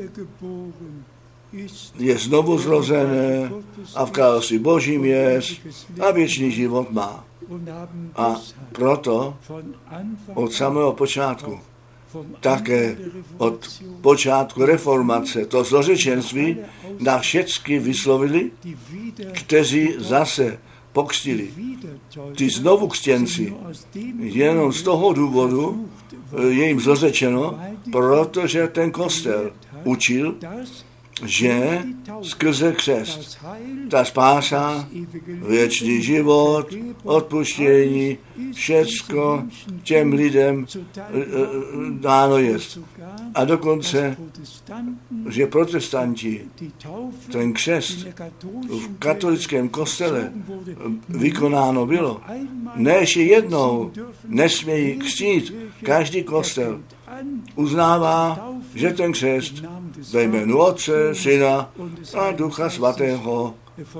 je znovu zrozené a v království Božím je a věčný život má. A proto od samého počátku, také od počátku reformace, to zlořečenství na všechny vyslovili, kteří zase pokřtili. Ty znovu křtěnci, jenom z toho důvodu je jim zlořečeno, protože ten kostel učil, že skrze křest ta spása, věčný život, odpuštění, všecko těm lidem dáno jest. A dokonce, že protestanti ten křest v katolickém kostele vykonáno bylo. Ne ještě jednou nesmějí křtít. Každý kostel uznává, že ten křest ve jménu Otce, Syna a Ducha Svatého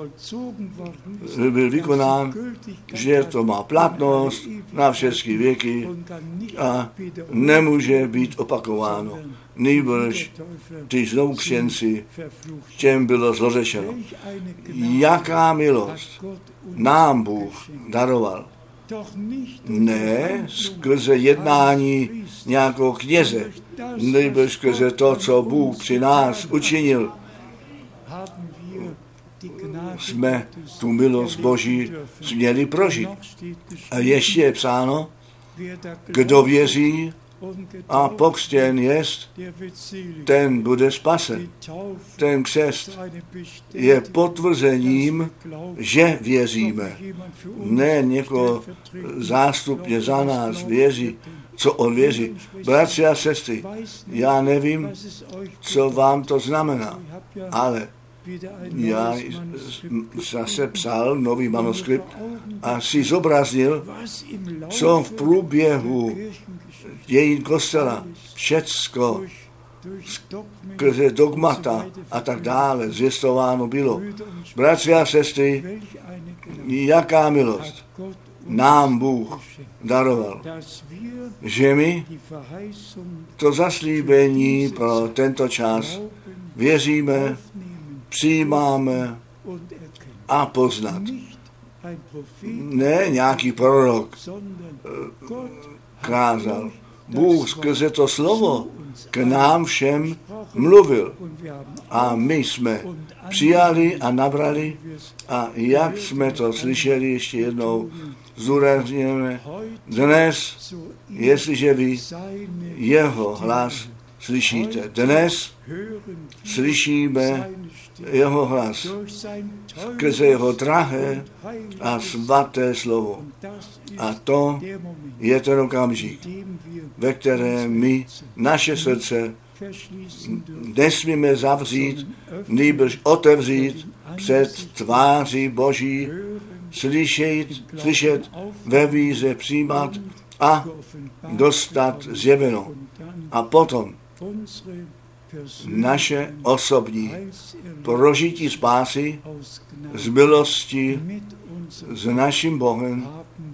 byl vykonán, že to má platnost na všechny věky a nemůže být opakováno. Nýbrž ty znovu křtěnci, těm bylo zlořečeno. Jaká milost nám Bůh daroval. Ne skrze jednání nějakého kněze, nebo skrze to, co Bůh při nás učinil. Jsme tu milost Boží směli prožít. A ještě je psáno, kdo věří a pokřtěn jest, ten bude spasen. Ten křest je potvrzením, že věříme. Ne někoho zástupně za nás věří, co on věří. Bratři a sestry, já nevím, co vám to znamená, ale já zase psal nový manuskript a si zobraznil, co v průběhu dějin kostela všecko skrze dogmata a tak dále zvěstováno bylo. Bratři a sestry, jaká milost nám Bůh daroval, že my to zaslíbení pro tento čas věříme, přijímáme a poznat. Ne nějaký prorok kázal. Bůh skrze to slovo k nám všem mluvil. A my jsme přijali a nabrali a jak jsme to slyšeli, ještě jednou zdůrazňujeme, dnes, jestliže vy jeho hlas slyšíte. Dnes slyšíme jeho hlas skrze jeho drahé a svaté slovo. A to je ten okamžik, ve kterém my naše srdce nesmíme zavřít, nýbrž otevřít před tváří Boží, slyšet, slyšet ve víře přijímat a dostat zjeveno. A potom naše osobní prožití spásy z milosti s naším Bohem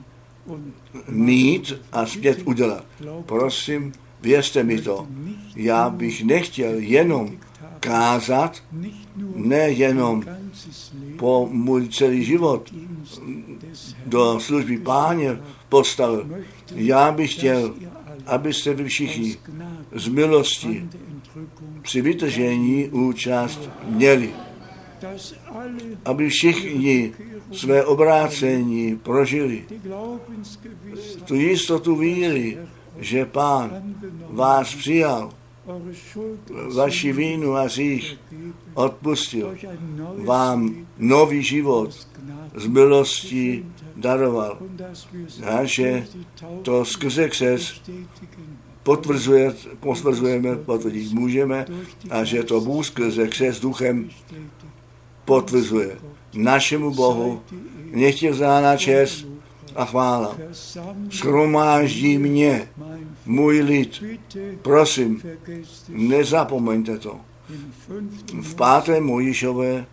mít a zpět udělat. Prosím, věřte mi to. Já bych nechtěl jenom kázat, nejenom po můj celý život do služby Páně postavil. Já bych chtěl, abyste vy všichni z milosti při vytržení účast měli. Aby všichni své obrácení prožili. Tu jistotu víry že Pán vás přijal, vaši vínu a hřích odpustil, vám nový život z milosti daroval. A že to skrze křest potvrzuje, potvrzujeme, potvrdit můžeme, a že to Bůh skrze křest duchem potvrzuje. Našemu Bohu nech je vzána čest a chvála. Shromáždí mě, můj lid. Prosím, nezapomeňte to. V páté Mojžíšové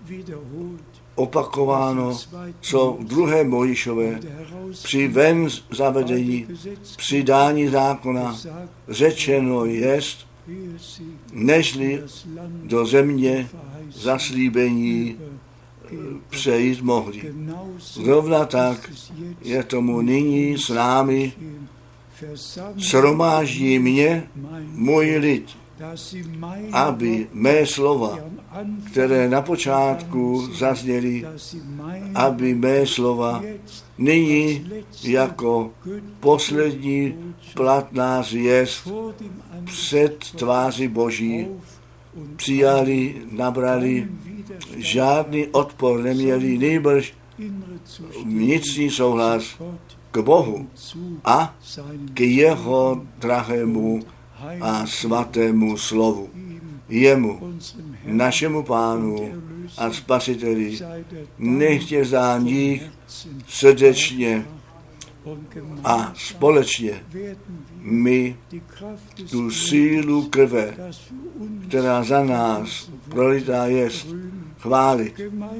opakováno, co v druhé Mojžíšové při ven zavedení, při dání zákona řečeno jest, nežli do země zaslíbení přejít mohli. Zrovna tak je tomu nyní s námi. Shromáždí mě můj lid, aby mé slova, které na počátku zazněly, aby mé slova nyní jako poslední platná zvěst před tváří Boží přijali, nabrali, žádný odpor neměli, nýbrž vnitřní souhlas k Bohu a k jeho drahému a svatému slovu. Jemu, našemu Pánu a Spasiteli, nechtě za nich srdečně a společně my tu sílu krve, která za nás prolitá jest, chválit.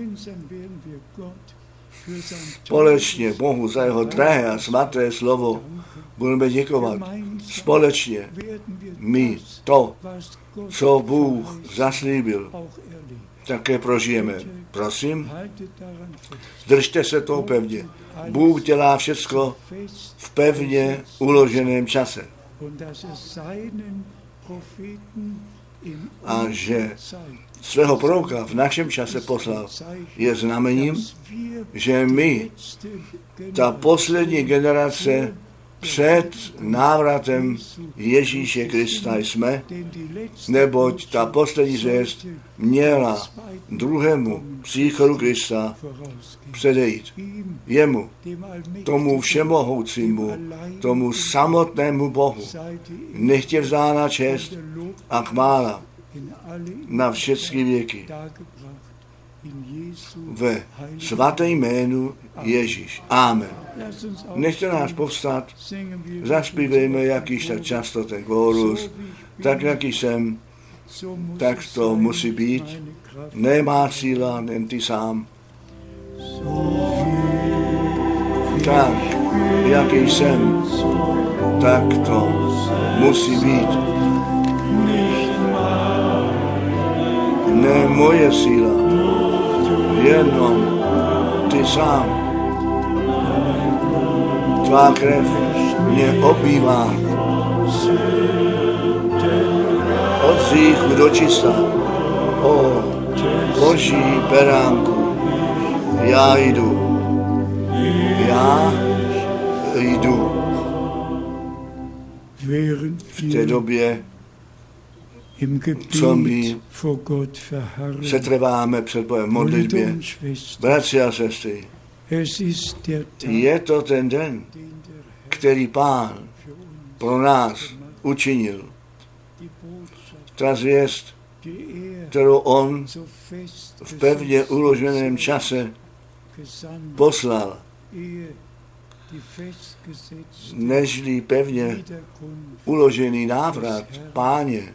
Společně Bohu za jeho drahé a svaté slovo budeme děkovat. Společně my to, co Bůh zaslíbil, také prožijeme. Prosím, držte se toho pevně. Bůh dělá všecko v pevně uloženém čase. A že svého proroka v našem čase poslal, je znamením, že my, ta poslední generace před návratem Ježíše Krista jsme, neboť ta poslední zvěst měla druhému příchodu Krista předejít. Jemu, tomu všemohoucímu, tomu samotnému Bohu, nechtě vzána čest a chvála na všechny věky. Ve svaté jménu Ježíš. Amen. Nechte nás povstat, zaspívejme, jak již tak často ten chorus, tak jak jsem, tak to musí být. Nemá síla, jen ty sám. Tak, jak jsem, tak to musí být. Ne moje síla, jenom ty sám. Tvá krev mě obývá od hříchu do čista. O Boží beránku, já jdu, já jdu. V té době, co my se trváme před Bohem v modlitbě, bratři a sestry, je to ten den, který Pán pro nás učinil. Ta zvěst, kterou on v pevně uloženém čase poslal, nežli pevně uložený návrat Páně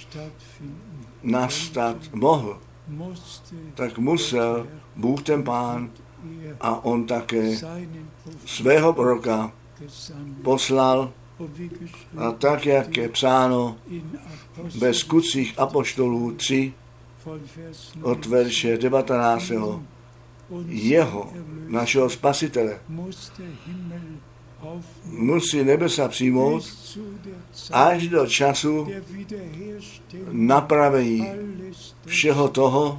nastat mohl, tak musel Bůh ten Pán a on také svého proroka poslal, a tak, jak je psáno ve Skutcích apoštolů tři od verše devatenáctého jeho, našeho Spasitele, musí nebesa přijmout až do času napravení všeho toho,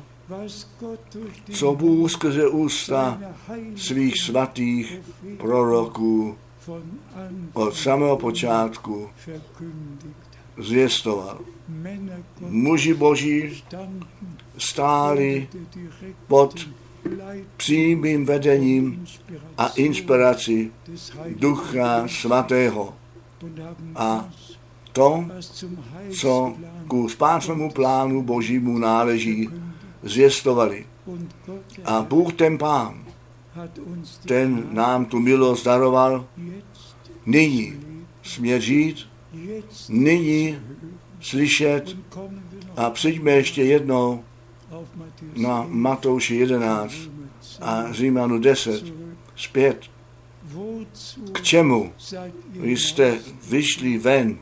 co Bůh skrze ústa svých svatých proroků od samého počátku zvěstoval. Muži boží stáli pod přímým vedením a inspirací Ducha Svatého. A to, co ku spásnému plánu božímu náleží, zvěstovali. A Bůh ten Pán, ten nám tu milost daroval, nyní smět žít, nyní slyšet a přijďme ještě jednou na Matouši jedenáct a Římanu deset zpět. K čemu jste vyšli ven?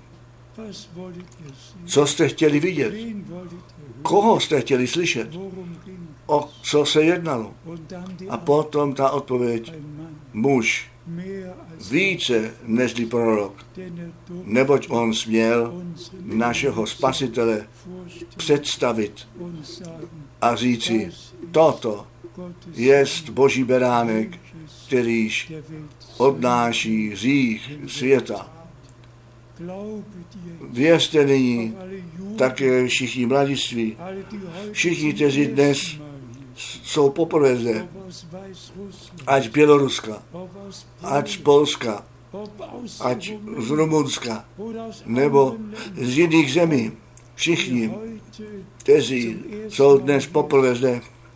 Co jste chtěli vidět? Koho jste chtěli slyšet? O co se jednalo? A potom ta odpověď, muž, více nežli prorok, neboť on směl našeho Spasitele představit a říci, toto jest Boží beránek, kterýž odnáší hřích světa. Věřte nyní, také všichni mladiství, všichni, kteří dnes jsou poprvé zde, ať z Běloruska, ať z Polska, ať z Rumunska, nebo z jiných zemí, všichni, kteří jsou dnes poprvé zde.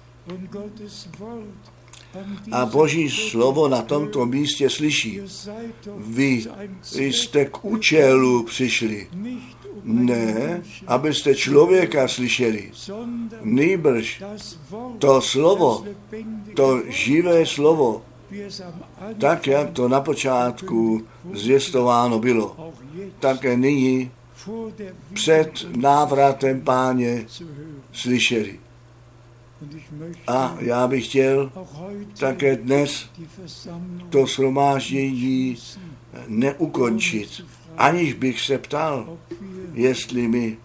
A Boží slovo na tomto místě slyší. Vy jste k účelu přišli. Ne, abyste člověka slyšeli. Nýbrž to slovo, to živé slovo, tak, jak to na počátku zvěstováno bylo, také nyní před návratem Páně slyšeli. A já bych chtěl také dnes to shromáždění neukončit, aniž bych se ptal, jestli my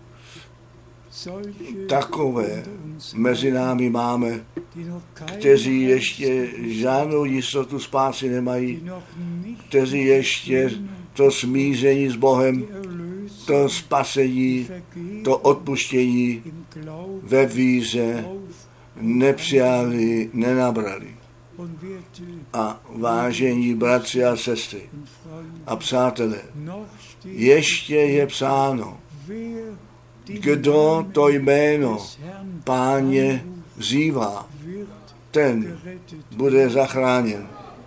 takové mezi námi máme, kteří ještě žádnou jistotu spásy nemají, kteří ještě to smíření s Bohem, to spasení, to odpuštění ve víře nepřijali, nenabrali. A vážení bratři a sestry a přátelé, ještě je psáno, kdo to jméno Páně vzývá, ten bude zachráněn.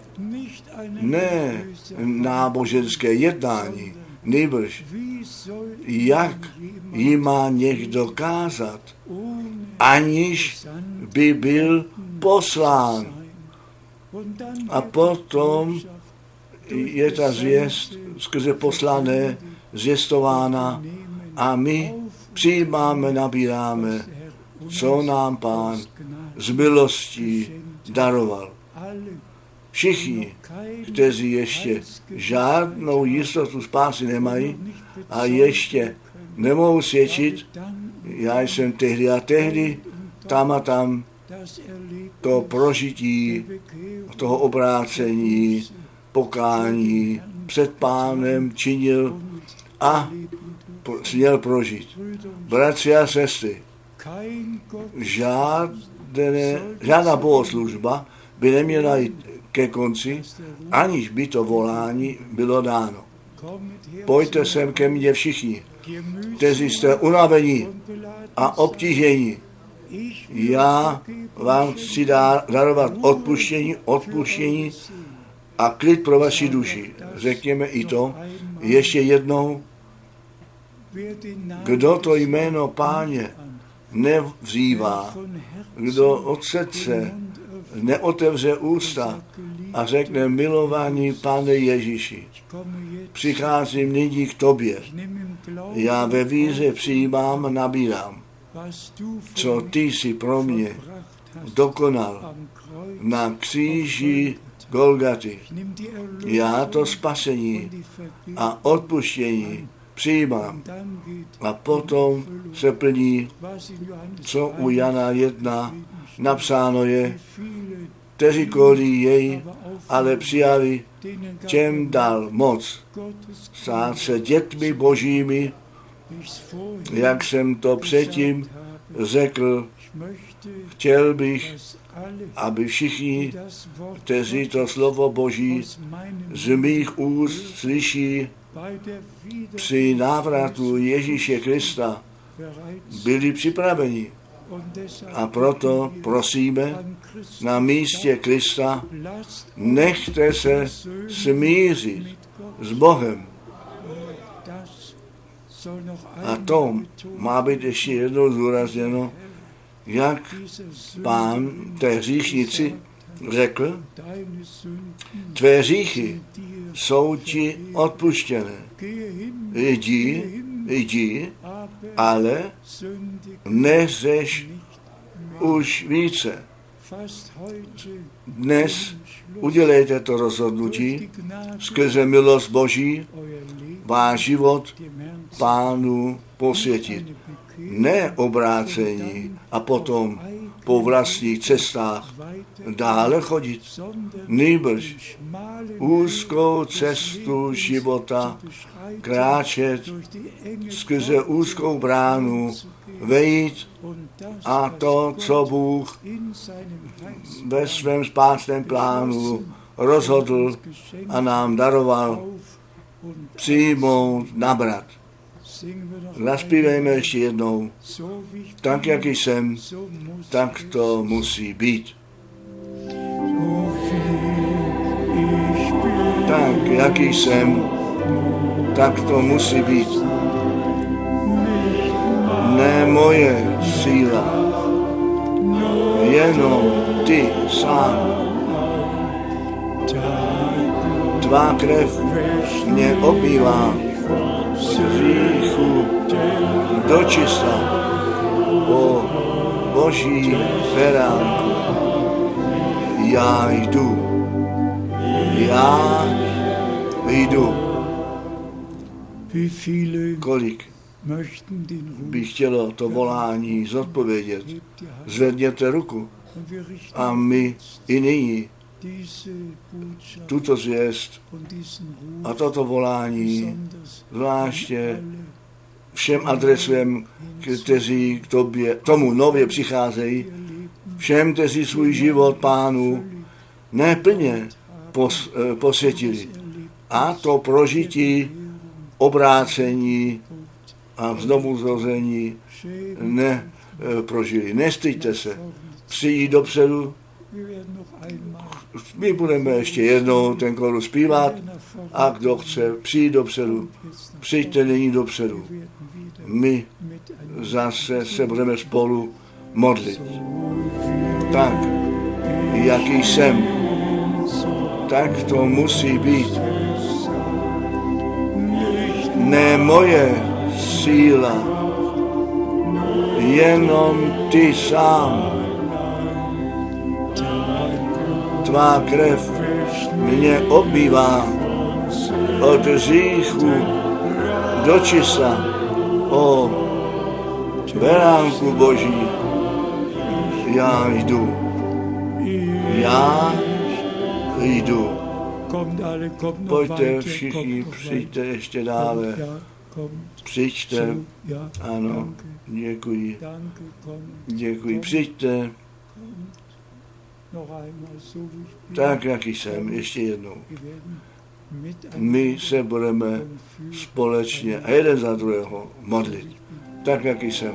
Ne náboženské jednání, nýbrž jak jí má někdo kázat, aniž by byl poslán. A potom je ta zvěst skrze poslané zvěstována a my přijímáme, nabíráme, co nám Pán z milostí daroval. Všichni, kteří ještě žádnou jistotu spásy nemají a ještě nemohou svědčit, já jsem tehdy a tehdy, tam a tam, to prožití, toho obrácení, pokání před Pánem činil a směl prožít. Bratři a sestry, žádné, žádná bohoslužba by neměla jít ke konci, aniž by to volání bylo dáno. Pojďte sem ke mně všichni, kteří jste unavení a obtížení. Já vám chci darovat odpuštění, odpuštění a klid pro vaši duši. Řekněme i to ještě jednou. Kdo to jméno Páně nevzývá, kdo od srdce neotevře ústa a řekne milovaný Pane Ježíši, přicházím nyní k tobě. Já ve víře přijímám, nabírám, co ty jsi pro mě dokonal na kříži Golgaty. Já to spasení a odpuštění přijímám. A potom se plní, co u Jana jedna napsáno je, kteří kolí jej, ale přijali, těm dal moc stát se dětmi božími, jak jsem to předtím řekl. Chtěl bych, aby všichni, kteří to slovo Boží z mých úst slyší, při návratu Ježíše Krista byli připraveni. A proto prosíme na místě Krista, nechte se smířit s Bohem. A to má být ještě jednou zdůrazněno, jak Pán té hříšnici řekl, tvé hříchy jsou ti odpuštěné. Jdi, jdi, ale neřeš už více. Dnes udělejte to rozhodnutí skrze milost Boží, váš život Pánu posvětit. Ne obrácení a potom po vlastních cestách dále chodit, nýbrž úzkou cestu života kráčet, skrze úzkou bránu vejít a to, co Bůh ve svém spásném plánu rozhodl a nám daroval, přijmout, nabrat. Zaspívejme ještě jednou. Tak, jak jsem, tak to musí být. Tak, jak jsem, tak to musí být. Ne moje síla, jenom ty sám. Tvá krev mě obývá od hříchu do čista, o Boží beránku. Já jdu, já jdu. Kolik by chtělo to volání zodpovědět? Zvedněte ruku a my i nyní tuto zvěst a toto volání zvláště všem adresujeme, kteří k tobě, tomu nově přicházejí, všem, kteří svůj život Pánu neplně pos, posvětili. A to prožití, obrácení a znovuzrození neprožili. Nestyďte se. Přijít dopředu. My budeme ještě jednou ten chorus zpívat a kdo chce přijít dopředu, přijďte nyní dopředu. My zase se budeme spolu modlit. Tak, jaký jsem, tak to musí být. Ne moje síla, jenom ty sám. Tvá krev mě obývá od hříchu do čista, o beránku Boží. Já jdu, já jdu. Pojďte všichni, přijďte ještě dále. Přijďte, ano, děkuji, děkuji, přijďte. Tak, jak jsem, ještě jednou. My se budeme společně a jeden za druhého modlit. Tak, jak jsem.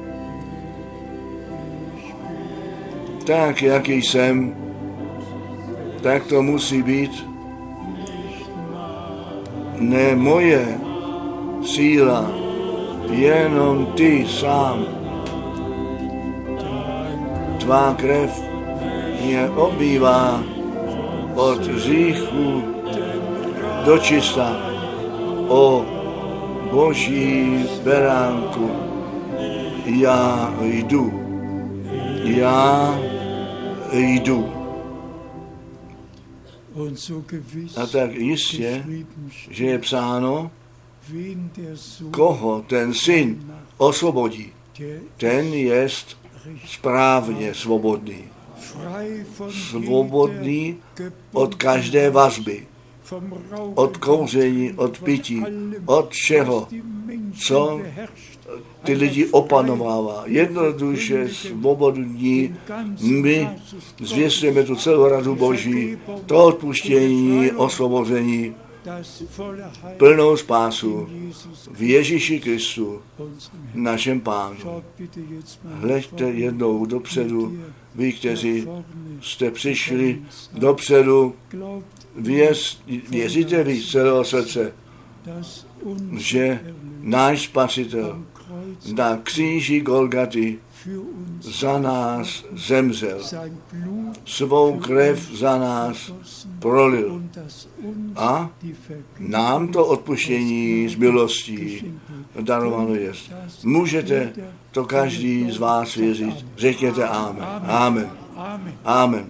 Tak, jak jsem, tak to musí být. Ne moje síla, jenom ty sám. Tvá krev mě obývá od hříchu do čista, o Boží beránku. Já jdu, já jdu. A tak jistě, že je psáno, koho ten syn osvobodí, ten jest správně svobodný. svobodný od každé vazby, od kouření, od pití, od všeho, co ty lidi opanovává. Jednoduše svobodní, my zvěstujeme tu celou radu Boží, to odpuštění, osvobození, plnou spásu v Ježíši Kristu, našem Pánu. Hleďte jednou dopředu, vy, kteří jste přišli dopředu, věř, věříte vy z celého srdce, že náš Spasitel na kříži Golgaty za nás zemřel, svou krev za nás prolil a nám to odpuštění z milostí darováno je. Můžete to každý z vás věřit. Řekněte amen. Amen. Amen.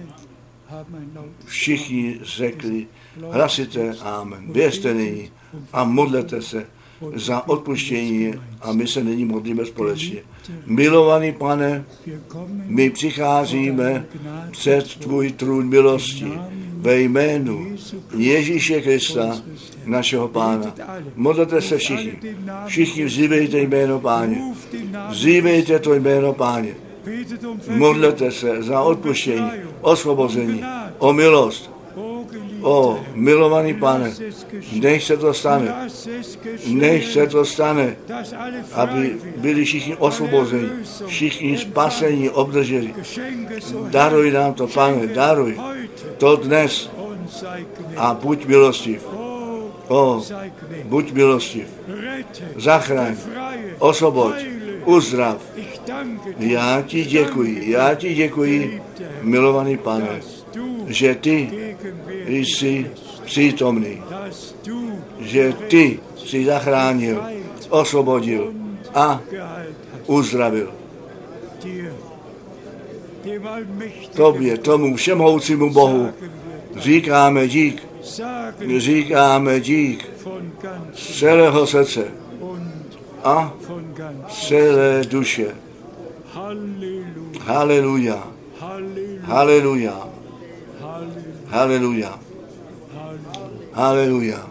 Všichni řekli hlasité amen. Věřte nyní a modlete se za odpuštění a my se nyní modlíme společně. Milovaný Pane, my přicházíme před tvůj trůn milosti ve jménu Ježíše Krista, našeho Pána. Modlete se všichni. Všichni vzývejte jméno Páně. Vzývejte to jméno Páně. Modlete se za odpuštění, osvobození, o milost. O, milovaný Pane, nech se to stane, nech se to stane, aby byli všichni osvobozeni, všichni spasení obdrželi. Daruj nám to, Pane, daruj to dnes a buď milostiv. O, buď milostiv. Zachraň, osvoboď, uzdrav. Já ti děkuji, já ti děkuji, milovaný Pane, že ty jsi přítomný, že ty jsi zachránil, osvobodil a uzdravil. Tobě, tomu všemohoucímu Bohu, říkáme dík, říkáme dík z celého srdce a celé duše. Haleluja, haleluja, haleluja, haleluja,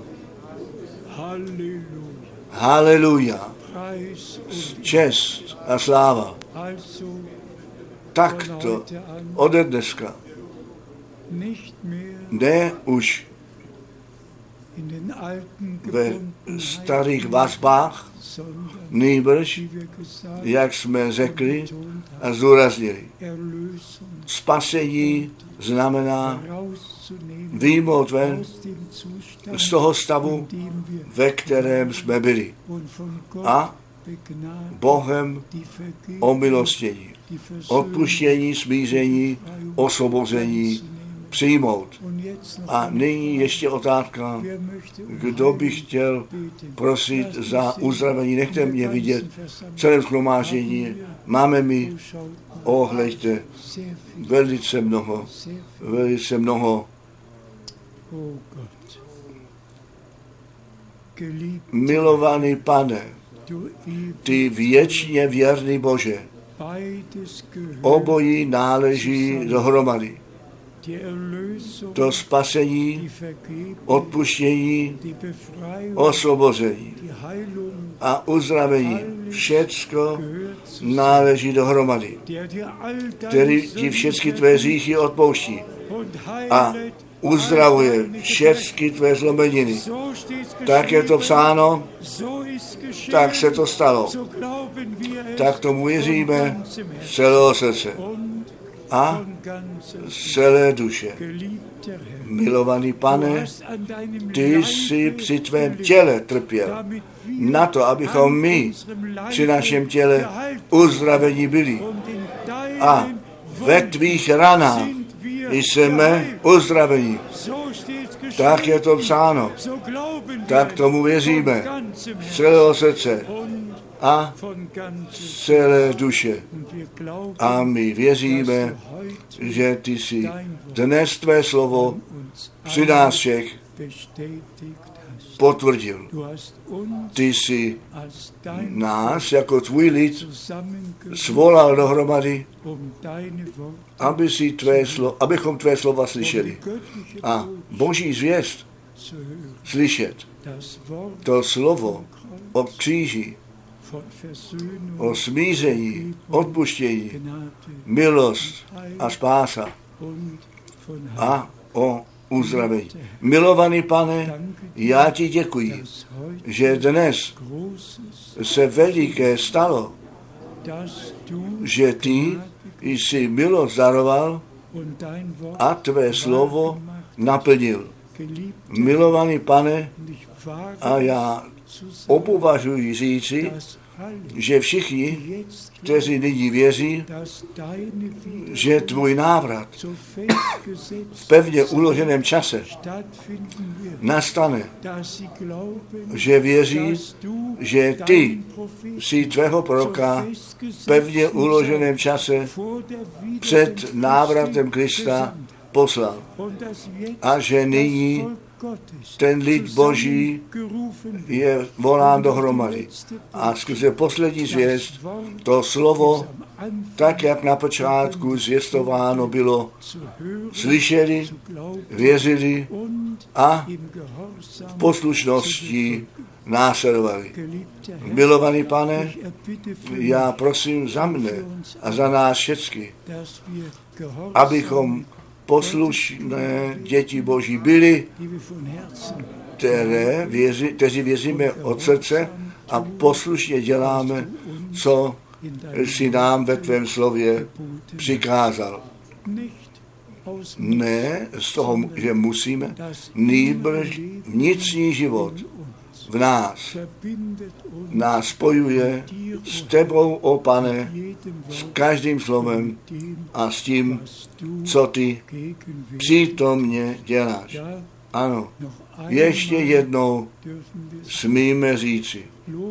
haleluja, čest a sláva. Takto ode dneska ne už ve starých vazbách, nýbrž, jak jsme řekli a zdůraznili. Spasení znamená vyjmout ven z toho stavu, ve kterém jsme byli. A Bohem omilostění, odpuštění, smíření, osvobození přijmout. A nyní ještě otázka, kdo by chtěl prosit za uzdravení, nechte mě vidět v celém shromáždění. Máme mi, ohleďte, velice mnoho, velice mnoho. Milovaný Pane, ty věčně věrný Bože, obojí náleží dohromady. To spasení, odpuštění, osvobození a uzdravení, všecko náleží dohromady, který ti všechny tvé hříchy odpouští a uzdravuje všechny tvé zlomeniny. Tak je to psáno, tak se to stalo. Tak tomu věříme z celého srdce a z celé duše. Milovaný Pane, ty jsi při tvém těle trpěl na to, abychom my při našem těle uzdravení byli. A ve tvých ranách jsme uzdravení. Tak je to psáno. Tak tomu věříme z celého srdce a z celé duše. A my věříme, že ty jsi dnes tvé slovo při nás všech potvrdil. Ty jsi nás jako tvůj lid svolal dohromady, aby si tvé slo, abychom tvé slova slyšeli. A Boží zvěst slyšet. To slovo o kříži, o smíření, odpuštění, milost a spása a o uzdravení. Milovaný Pane, já ti děkuji, že dnes se veliké stalo, že ty jsi milost daroval a tvé slovo naplnil. Milovaný Pane, a já opovažuji říci, že všichni, kteří nyní věří, že tvůj návrat v pevně uloženém čase nastane, že věří, že ty si tvého proroka v pevně uloženém čase před návratem Krista poslal a že nyní ten lid Boží je volán dohromady. A skrze poslední zvěst, to slovo, tak jak na počátku zvěstováno bylo, slyšeli, věřili a v poslušnosti následovali. Milovaný Pane, já prosím za mne a za nás všechny, abychom poslušné děti Boží byli, které věří, kteří věříme od srdce a poslušně děláme, co si nám ve tvém slově přikázal. Ne z toho, že musíme, nýbrž vnitřní život v nás nás spojuje s tebou, o Pane, s každým slovem a s tím, co ty přítomně děláš. Ano, ještě jednou smíme říci.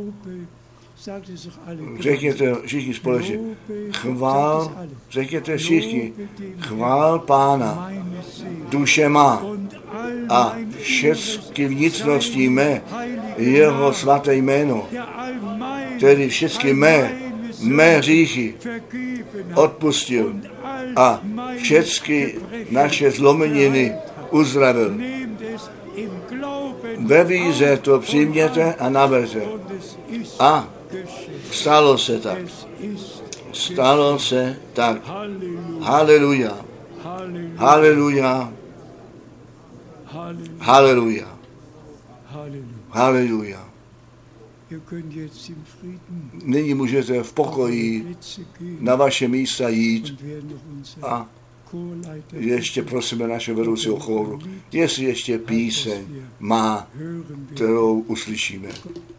Řekněte všichni společně, chvál, řekněte všichni, chvál Pána, duše má a všechny vnitřnosti mé, jeho svaté jméno, tedy všechny mé, mé hříchy odpustil a všechny naše zlomeniny uzdravil. Ve víře to přijměte a naberte. A stalo se tak. Stalo se tak. Haleluja. Haleluja. Haleluja. Haleluja. Nyní můžete v pokoji na vaše místa jít a ještě prosíme naše vedoucího chóru, jestli ještě píseň má, kterou uslyšíme.